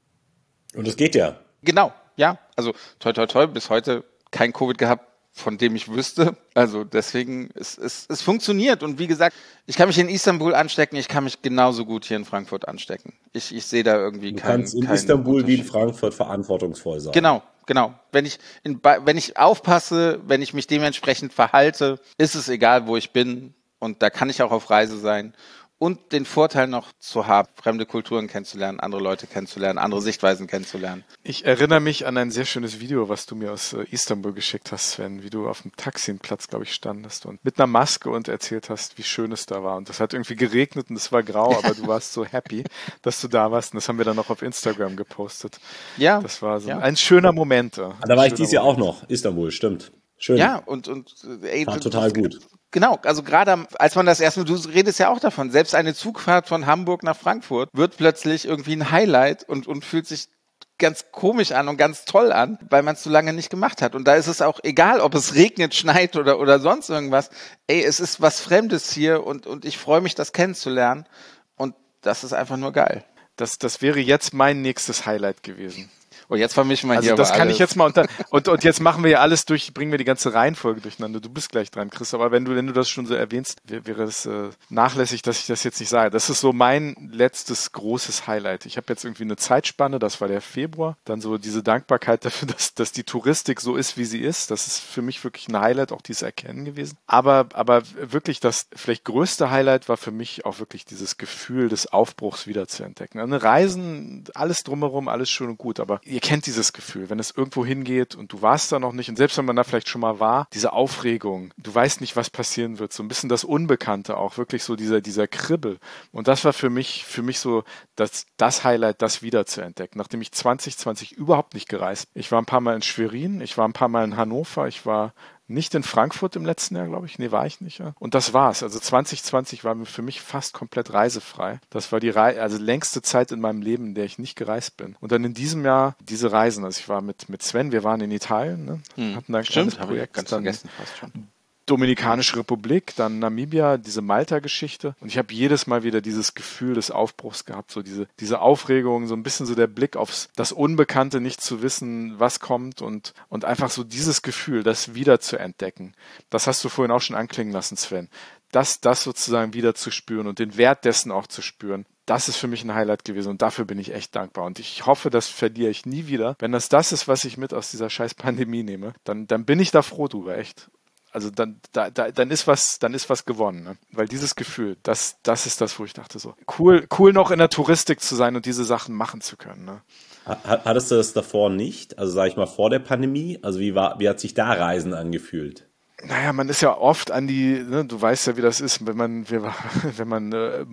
Und es geht ja. Genau, ja. Also toi, toi, toi, bis heute kein Covid gehabt, von dem ich wüsste. Also deswegen, es, es, es funktioniert. Und wie gesagt, ich kann mich in Istanbul anstecken, ich kann mich genauso gut hier in Frankfurt anstecken. Ich, ich sehe da irgendwie du keinen Du kannst in keinen Istanbul wie in Frankfurt verantwortungsvoll sein. Genau, genau. Wenn ich, in, wenn ich aufpasse, wenn ich mich dementsprechend verhalte, ist es egal, wo ich bin. Und da kann ich auch auf Reise sein. Und den Vorteil noch zu haben, fremde Kulturen kennenzulernen, andere Leute kennenzulernen, andere Sichtweisen kennenzulernen. Ich erinnere mich an ein sehr schönes Video, was du mir aus äh, Istanbul geschickt hast, Sven, wie du auf dem Taxienplatz, glaube ich, standest und mit einer Maske und erzählt hast, wie schön es da war. Und das hat irgendwie geregnet und es war grau, aber du warst so happy, dass du da warst. Und das haben wir dann noch auf Instagram gepostet. Ja. Das war so ja. ein schöner Moment. Äh, da war ich dieses Jahr auch noch, Istanbul, stimmt. Schön. Ja, und, und ey, war total gut. Genau, also gerade als man das erstmal, du redest ja auch davon, selbst eine Zugfahrt von Hamburg nach Frankfurt wird plötzlich irgendwie ein Highlight und, und fühlt sich ganz komisch an und ganz toll an, weil man es so lange nicht gemacht hat. Und da ist es auch egal, ob es regnet, schneit oder, oder sonst irgendwas. Ey, es ist was Fremdes hier und, und ich freue mich, das kennenzulernen. Und das ist einfach nur geil. Das, das wäre jetzt mein nächstes Highlight gewesen. Und jetzt vermischen wir also hier das aber kann alles. ich jetzt mal unter und und jetzt machen wir ja alles durch, bringen wir die ganze Reihenfolge durcheinander. Du bist gleich dran, Chris, aber wenn du wenn du das schon so erwähnst, wär, wäre es äh, nachlässig, dass ich das jetzt nicht sage. Das ist so mein letztes großes Highlight. Ich habe jetzt irgendwie eine Zeitspanne, das war der Februar, dann so diese Dankbarkeit dafür, dass dass die Touristik so ist, wie sie ist. Das ist für mich wirklich ein Highlight, auch dieses Erkennen gewesen. Aber aber wirklich das vielleicht größte Highlight war für mich auch wirklich dieses Gefühl des Aufbruchs wieder zu entdecken. Eine Reisen, alles drumherum, alles schön und gut, aber ihr kennt dieses Gefühl, wenn es irgendwo hingeht und du warst da noch nicht und selbst wenn man da vielleicht schon mal war, diese Aufregung, du weißt nicht, was passieren wird, so ein bisschen das Unbekannte auch, wirklich so dieser, dieser Kribbel. Und das war für mich, für mich so das, das Highlight, das wieder zu entdecken, nachdem ich zwanzig zwanzig überhaupt nicht gereist bin. Ich war ein paar Mal in Schwerin, ich war ein paar Mal in Hannover, ich war nicht in Frankfurt im letzten Jahr, glaube ich. Nee, war ich nicht. Ja. Und das war's. Also zwanzig zwanzig war für mich fast komplett reisefrei. Das war die Rei- also längste Zeit in meinem Leben, in der ich nicht gereist bin. Und dann in diesem Jahr diese Reisen. Also ich war mit, mit Sven, wir waren in Italien, ne? Hm. Hatten da ein Stimmt, kleines Projekt. ganz dann vergessen fast schon. Dominikanische Republik, dann Namibia, diese Malta-Geschichte. Und ich habe jedes Mal wieder dieses Gefühl des Aufbruchs gehabt, so diese, diese Aufregung, so ein bisschen so der Blick aufs das Unbekannte, nicht zu wissen, was kommt und, und einfach so dieses Gefühl, das wieder zu entdecken. Das hast du vorhin auch schon anklingen lassen, Sven. Das, das sozusagen wieder zu spüren und den Wert dessen auch zu spüren. Das ist für mich ein Highlight gewesen und dafür bin ich echt dankbar. Und ich hoffe, das verliere ich nie wieder. Wenn das das ist, was ich mit aus dieser scheiß Pandemie nehme, dann, dann bin ich da froh drüber, echt. Also dann, da, da, dann ist was, dann ist was gewonnen, ne? Weil dieses Gefühl, das, das ist das, wo ich dachte so, cool, cool noch in der Touristik zu sein und diese Sachen machen zu können, ne? Hattest du das davor nicht? Also sag ich mal vor der Pandemie? Also wie war, wie hat sich da Reisen angefühlt? Naja, man ist ja oft an die, ne, du weißt ja, wie das ist, wenn man, wenn man äh,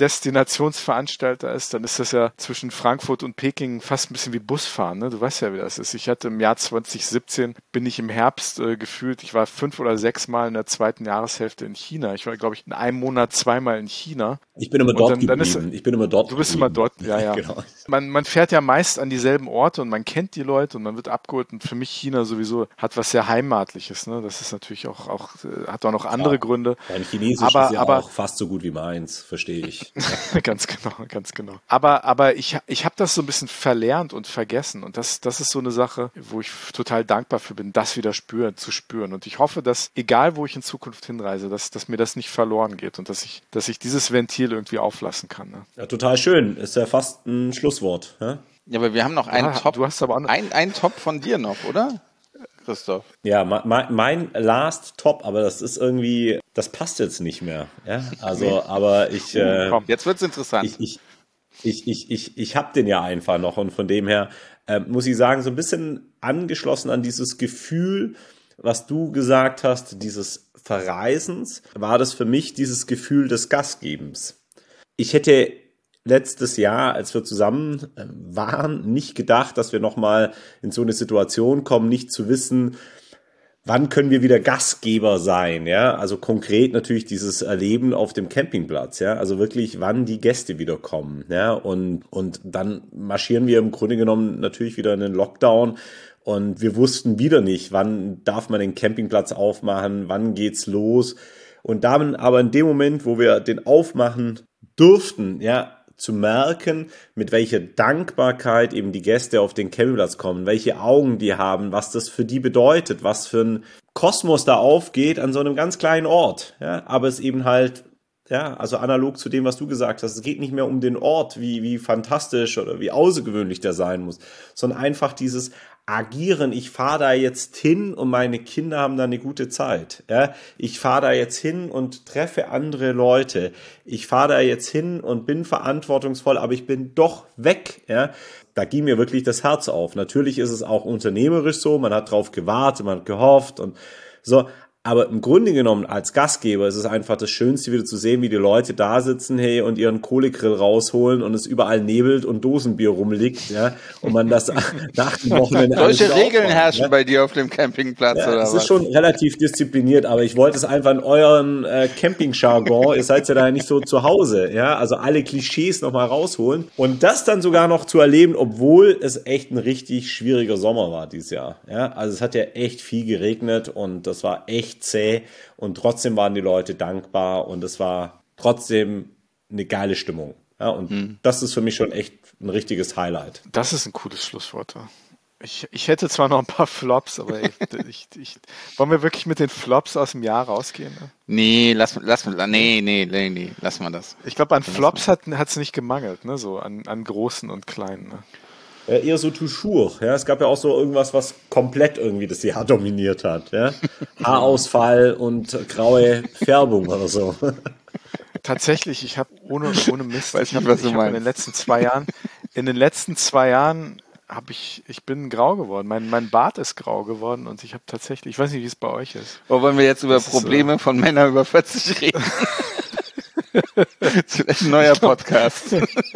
Monodestinationsveranstalter ist, dann ist das ja zwischen Frankfurt und Peking fast ein bisschen wie Busfahren, ne? Du weißt ja, wie das ist. Ich hatte im Jahr zwanzig siebzehn, bin ich im Herbst äh, gefühlt, ich war fünf oder sechs Mal in der zweiten Jahreshälfte in China. Ich war, glaube ich, in einem Monat zweimal in China. Ich bin immer dort dann, dann geblieben. Ist, ich bin immer dort Du bist geblieben. immer dort, ja, ja. Genau. Man, man fährt ja meist an dieselben Orte und man kennt die Leute und man wird abgeholt und für mich China sowieso hat was sehr Heimatliches, ne? Das ist natürlich auch, auch hat auch noch andere ja, Gründe. Dein Chinesisch aber, ist ja aber, auch fast so gut wie meins, verstehe ich. ganz genau, ganz genau. Aber, aber ich, ich habe das so ein bisschen verlernt und vergessen und das, das ist so eine Sache, wo ich total dankbar für bin, das wieder spüren, zu spüren. Und ich hoffe, dass, egal wo ich in Zukunft hinreise, dass, dass mir das nicht verloren geht und dass ich, dass ich dieses Ventil irgendwie auflassen kann. Ne? Ja, total schön. Ist ja fast ein Schlusswort. Ja, ja aber wir haben noch einen ja, Top. Du hast aber auch noch ein, ein Top von dir noch, oder? Christoph. Ja, mein, mein Last Top, aber das ist irgendwie, das passt jetzt nicht mehr. Ja, also, nee. aber ich. Äh, Komm, jetzt wird's interessant. Ich, ich, ich, ich, ich, ich habe den ja einfach noch und von dem her äh, muss ich sagen, so ein bisschen angeschlossen an dieses Gefühl, was du gesagt hast, dieses Verreisens, war das für mich dieses Gefühl des Gastgebens. Ich hätte letztes Jahr, als wir zusammen waren, nicht gedacht, dass wir nochmal in so eine Situation kommen, nicht zu wissen, wann können wir wieder Gastgeber sein, ja? Also konkret natürlich dieses Erleben auf dem Campingplatz, ja? Also wirklich, wann die Gäste wieder kommen, ja? Und, und dann marschieren wir im Grunde genommen natürlich wieder in den Lockdown und wir wussten wieder nicht, wann darf man den Campingplatz aufmachen, wann geht's los. Und dann aber in dem Moment, wo wir den aufmachen durften, ja, zu merken, mit welcher Dankbarkeit eben die Gäste auf den Campingplatz kommen, welche Augen die haben, was das für die bedeutet, was für ein Kosmos da aufgeht an so einem ganz kleinen Ort. Ja, aber es eben halt, ja, also analog zu dem, was du gesagt hast, es geht nicht mehr um den Ort, wie, wie fantastisch oder wie außergewöhnlich der sein muss, sondern einfach dieses Agieren, ich fahre da jetzt hin und meine Kinder haben da eine gute Zeit. Ja? Ich fahre da jetzt hin und treffe andere Leute. Ich fahre da jetzt hin und bin verantwortungsvoll, aber ich bin doch weg. Ja? Da ging mir wirklich das Herz auf. Natürlich ist es auch unternehmerisch so, man hat drauf gewartet, man hat gehofft und so. Aber im Grunde genommen als Gastgeber ist es einfach das Schönste, wieder zu sehen, wie die Leute da sitzen, hey, und ihren Kohlegrill rausholen und es überall nebelt und Dosenbier rumliegt, ja, und man das nach dem Wochenende Solche Regeln aufmacht, herrschen ja? bei dir auf dem Campingplatz, Ja, oder es was? ist schon relativ diszipliniert, aber ich wollte es einfach in euren äh, Camping-Jargon, ihr seid ja da nicht so zu Hause, ja, also alle Klischees nochmal rausholen und das dann sogar noch zu erleben, obwohl es echt ein richtig schwieriger Sommer war dieses Jahr, ja, also es hat ja echt viel geregnet und das war echt zäh und trotzdem waren die Leute dankbar und es war trotzdem eine geile Stimmung. Ja, und hm. das ist für mich schon echt ein richtiges Highlight. Das ist ein cooles Schlusswort. Ich, ich hätte zwar noch ein paar Flops, aber ich, ich, ich, wollen wir wirklich mit den Flops aus dem Jahr rausgehen? Ne? Nee, lass, lass, nee, nee, nee, nee, lass mal das. Ich glaube, an Flops hat es nicht gemangelt, ne? So an, an großen und kleinen. Ne? Ja, eher so toujours. Ja, es gab ja auch so irgendwas, was komplett irgendwie das Jahr dominiert hat. Ja? Haarausfall und graue Färbung oder so. Tatsächlich, ich habe ohne, ohne Mist, Weiß ich habe nicht, was du hab meinst. in den letzten zwei Jahren, in den letzten zwei Jahren habe ich, ich bin grau geworden. Mein, mein Bart ist grau geworden und ich habe tatsächlich, ich weiß nicht, wie es bei euch ist. Oh, wollen wir jetzt über Das Probleme ist, äh, von Männern über vierzig reden? Das ist vielleicht ein neuer Podcast.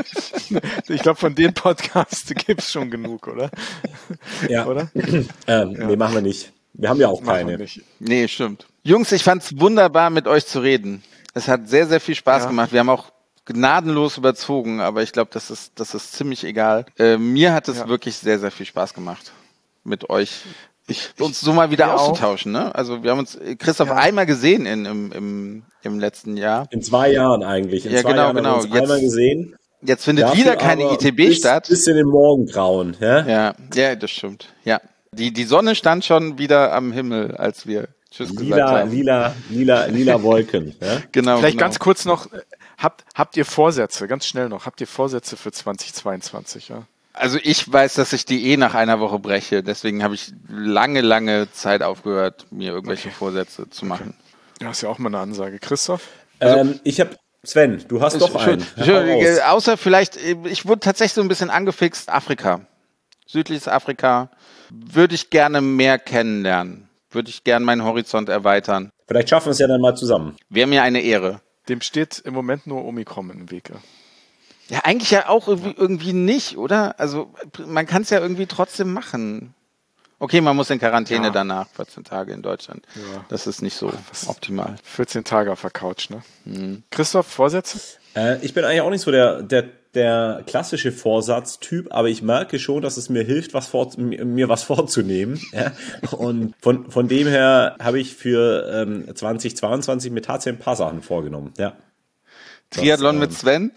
Ich glaube, von den Podcasts gibt's schon genug, oder? Ja. Oder? Ähm, Ja. Nee, machen wir nicht. Wir haben ja auch Machen wir keine. nicht. Nee, stimmt. Jungs, ich fand's wunderbar, mit euch zu reden. Es hat sehr, sehr viel Spaß Ja. gemacht. Wir haben auch gnadenlos überzogen, aber ich glaube, das ist, das ist ziemlich egal. Äh, mir hat es Ja. wirklich sehr, sehr viel Spaß gemacht, mit euch Ich, uns so mal wieder mir auch. auszutauschen. Ne? Also wir haben uns, Christoph, Ja. einmal gesehen in, im, im, im letzten Jahr. In zwei Jahren eigentlich. In Ja, zwei genau, Jahren genau. haben wir uns Jetzt- einmal gesehen. Jetzt findet Dafür wieder keine aber I T B bis, statt. Bisschen im Morgengrauen. Ja? Ja, ja, das stimmt. Ja. Die, die Sonne stand schon wieder am Himmel, als wir Tschüss gesagt Lila, haben. lila, lila, lila Wolken. Ja? Genau. Vielleicht genau. ganz kurz noch, äh, habt, habt ihr Vorsätze, ganz schnell noch, habt ihr Vorsätze für zweitausendzweiundzwanzig? Ja? Also ich weiß, dass ich die eh nach einer Woche breche. Deswegen habe ich lange, lange Zeit aufgehört, mir irgendwelche Okay. Vorsätze zu machen. Ja, ist ja auch mal eine Ansage. Christoph? Ähm, ich habe Sven, du hast doch einen. Entschuldige, Hau raus. außer vielleicht, ich wurde tatsächlich so ein bisschen angefixt, Afrika. Südliches Afrika. Würde ich gerne mehr kennenlernen. Würde ich gerne meinen Horizont erweitern. Vielleicht schaffen wir es ja dann mal zusammen. Wäre mir eine Ehre. Dem steht im Moment nur Omikron im Wege. Ja, eigentlich ja auch irgendwie, irgendwie nicht, oder? Also man kann es ja irgendwie trotzdem machen. Okay, man muss in Quarantäne Ja. danach, vierzehn Tage in Deutschland. Ja. Das ist nicht so was- optimal. vierzehn Tage auf der Couch, ne? Mhm. Christoph, Vorsätze? Äh, ich bin eigentlich auch nicht so der, der, der klassische Vorsatztyp, aber ich merke schon, dass es mir hilft, was vor, mir was vorzunehmen. Ja? Und von, von dem her habe ich für ähm, zweitausendzweiundzwanzig mir tatsächlich ein paar Sachen vorgenommen. Ja. Triathlon ähm, mit Sven?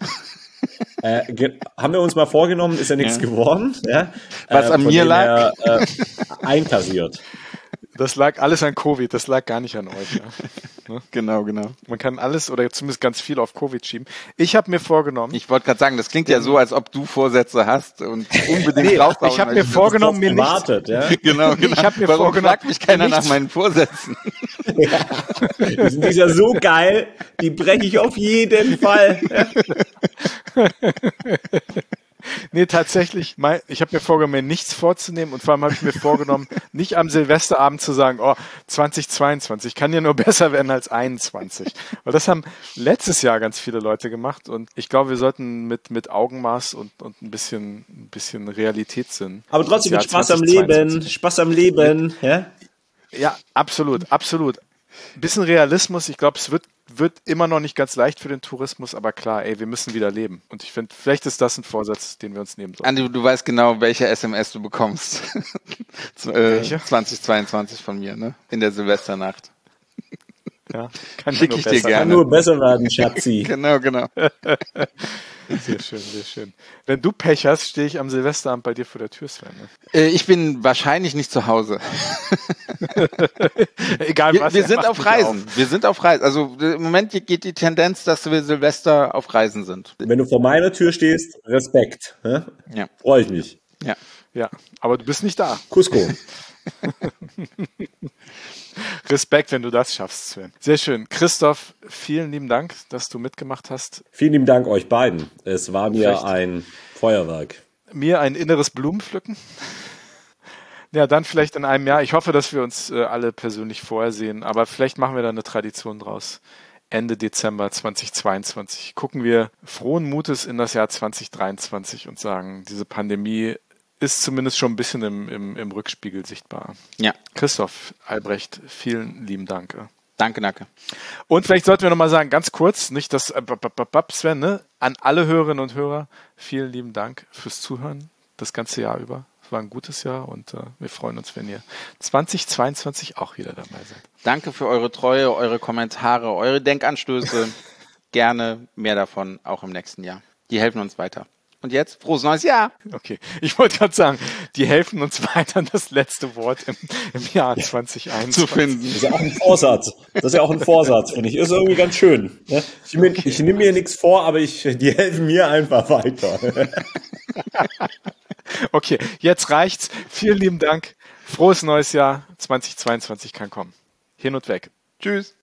Äh, ge- haben wir uns mal vorgenommen, ist ja nichts Ja. geworden. Ja? Was äh, an von mir dem lag? Her, äh, einkassiert. Das lag alles an Covid, das lag gar nicht an euch. Ja. Genau, genau. Man kann alles oder zumindest ganz viel auf Covid schieben. Ich habe mir vorgenommen, Ich wollte gerade sagen, das klingt ja so, als ob du Vorsätze hast und unbedingt Nee, raushauen ich hab mir möchtest. vorgenommen, mir nichts- Wartet, ja. Genau, genau. Ich hab mir Warum vorgenommen, fragt mich keiner nach nichts- meinen Vorsätzen? Die sind dieses Jahr so geil, die breche ich auf jeden Fall. Ja. nee, tatsächlich, mein, ich habe mir vorgenommen, mir nichts vorzunehmen und vor allem habe ich mir vorgenommen, nicht am Silvesterabend zu sagen, oh, zweitausendzweiundzwanzig kann ja nur besser werden als einundzwanzig. Weil das haben letztes Jahr ganz viele Leute gemacht und ich glaube, wir sollten mit, mit Augenmaß und, und ein bisschen, ein bisschen Realitätssinn. Aber trotzdem mit ins Jahr Spaß am zweitausendzweiundzwanzig. Leben, Spaß am Leben, ja. Ja, absolut, absolut. Ein bisschen Realismus. Ich glaube, es wird, wird immer noch nicht ganz leicht für den Tourismus, aber klar, ey, wir müssen wieder leben. Und ich finde, vielleicht ist das ein Vorsatz, den wir uns nehmen sollten. Andi, du weißt genau, welche S M S du bekommst. äh, zwanzig zweiundzwanzig von mir, ne? In der Silvesternacht. Ja, kann Schick ich dir gerne. Kann nur besser werden, Schatzi. Genau, genau. Sehr schön, sehr schön. Wenn du Pech hast, stehe ich am Silvesterabend bei dir vor der Tür, Sven. Ne? Äh, ich bin wahrscheinlich nicht zu Hause. Egal wir, was. Wir sind auf Reisen. Auf. Wir sind auf Reisen. Also im Moment geht die Tendenz, dass wir Silvester auf Reisen sind. Wenn du vor meiner Tür stehst, Respekt. Hä? Ja. Freue ich mich. Ja. Ja, aber du bist nicht da. Cusco. Respekt, wenn du das schaffst, Sven. Sehr schön. Christoph, vielen lieben Dank, dass du mitgemacht hast. Vielen lieben Dank euch beiden. Es war mir Vielleicht. ein Feuerwerk. Mir ein inneres Blumenpflücken. Ja, dann vielleicht in einem Jahr. Ich hoffe, dass wir uns äh, alle persönlich vorher sehen, aber vielleicht machen wir da eine Tradition draus. Ende Dezember zweitausendzweiundzwanzig gucken wir frohen Mutes in das Jahr zweitausenddreiundzwanzig und sagen, diese Pandemie ist zumindest schon ein bisschen im, im, im Rückspiegel sichtbar. Ja. Christoph Albrecht, vielen lieben Dank. Danke, danke. Und vielleicht sollten wir nochmal sagen, ganz kurz, nicht das äh, Sven, ne? An alle Hörerinnen und Hörer, vielen lieben Dank fürs Zuhören das ganze Jahr über. Es war ein gutes Jahr und äh, wir freuen uns, wenn ihr zweitausendzweiundzwanzig auch wieder dabei seid. Danke für eure Treue, eure Kommentare, eure Denkanstöße. Gerne mehr davon auch im nächsten Jahr. Die helfen uns weiter. Und jetzt, frohes neues Jahr. Okay, ich wollte gerade sagen, die helfen uns weiter, das letzte Wort im, im Jahr zweitausendeinundzwanzig zu finden. Das ist ja auch ein Vorsatz. Das ist ja auch ein Vorsatz, finde ich. Ist irgendwie ganz schön. Ich, okay. ich nehme mir nichts vor, aber ich, die helfen mir einfach weiter. Okay, jetzt reicht's. Vielen lieben Dank. Frohes neues Jahr. zweitausendzweiundzwanzig kann kommen. Hin und weg. Tschüss.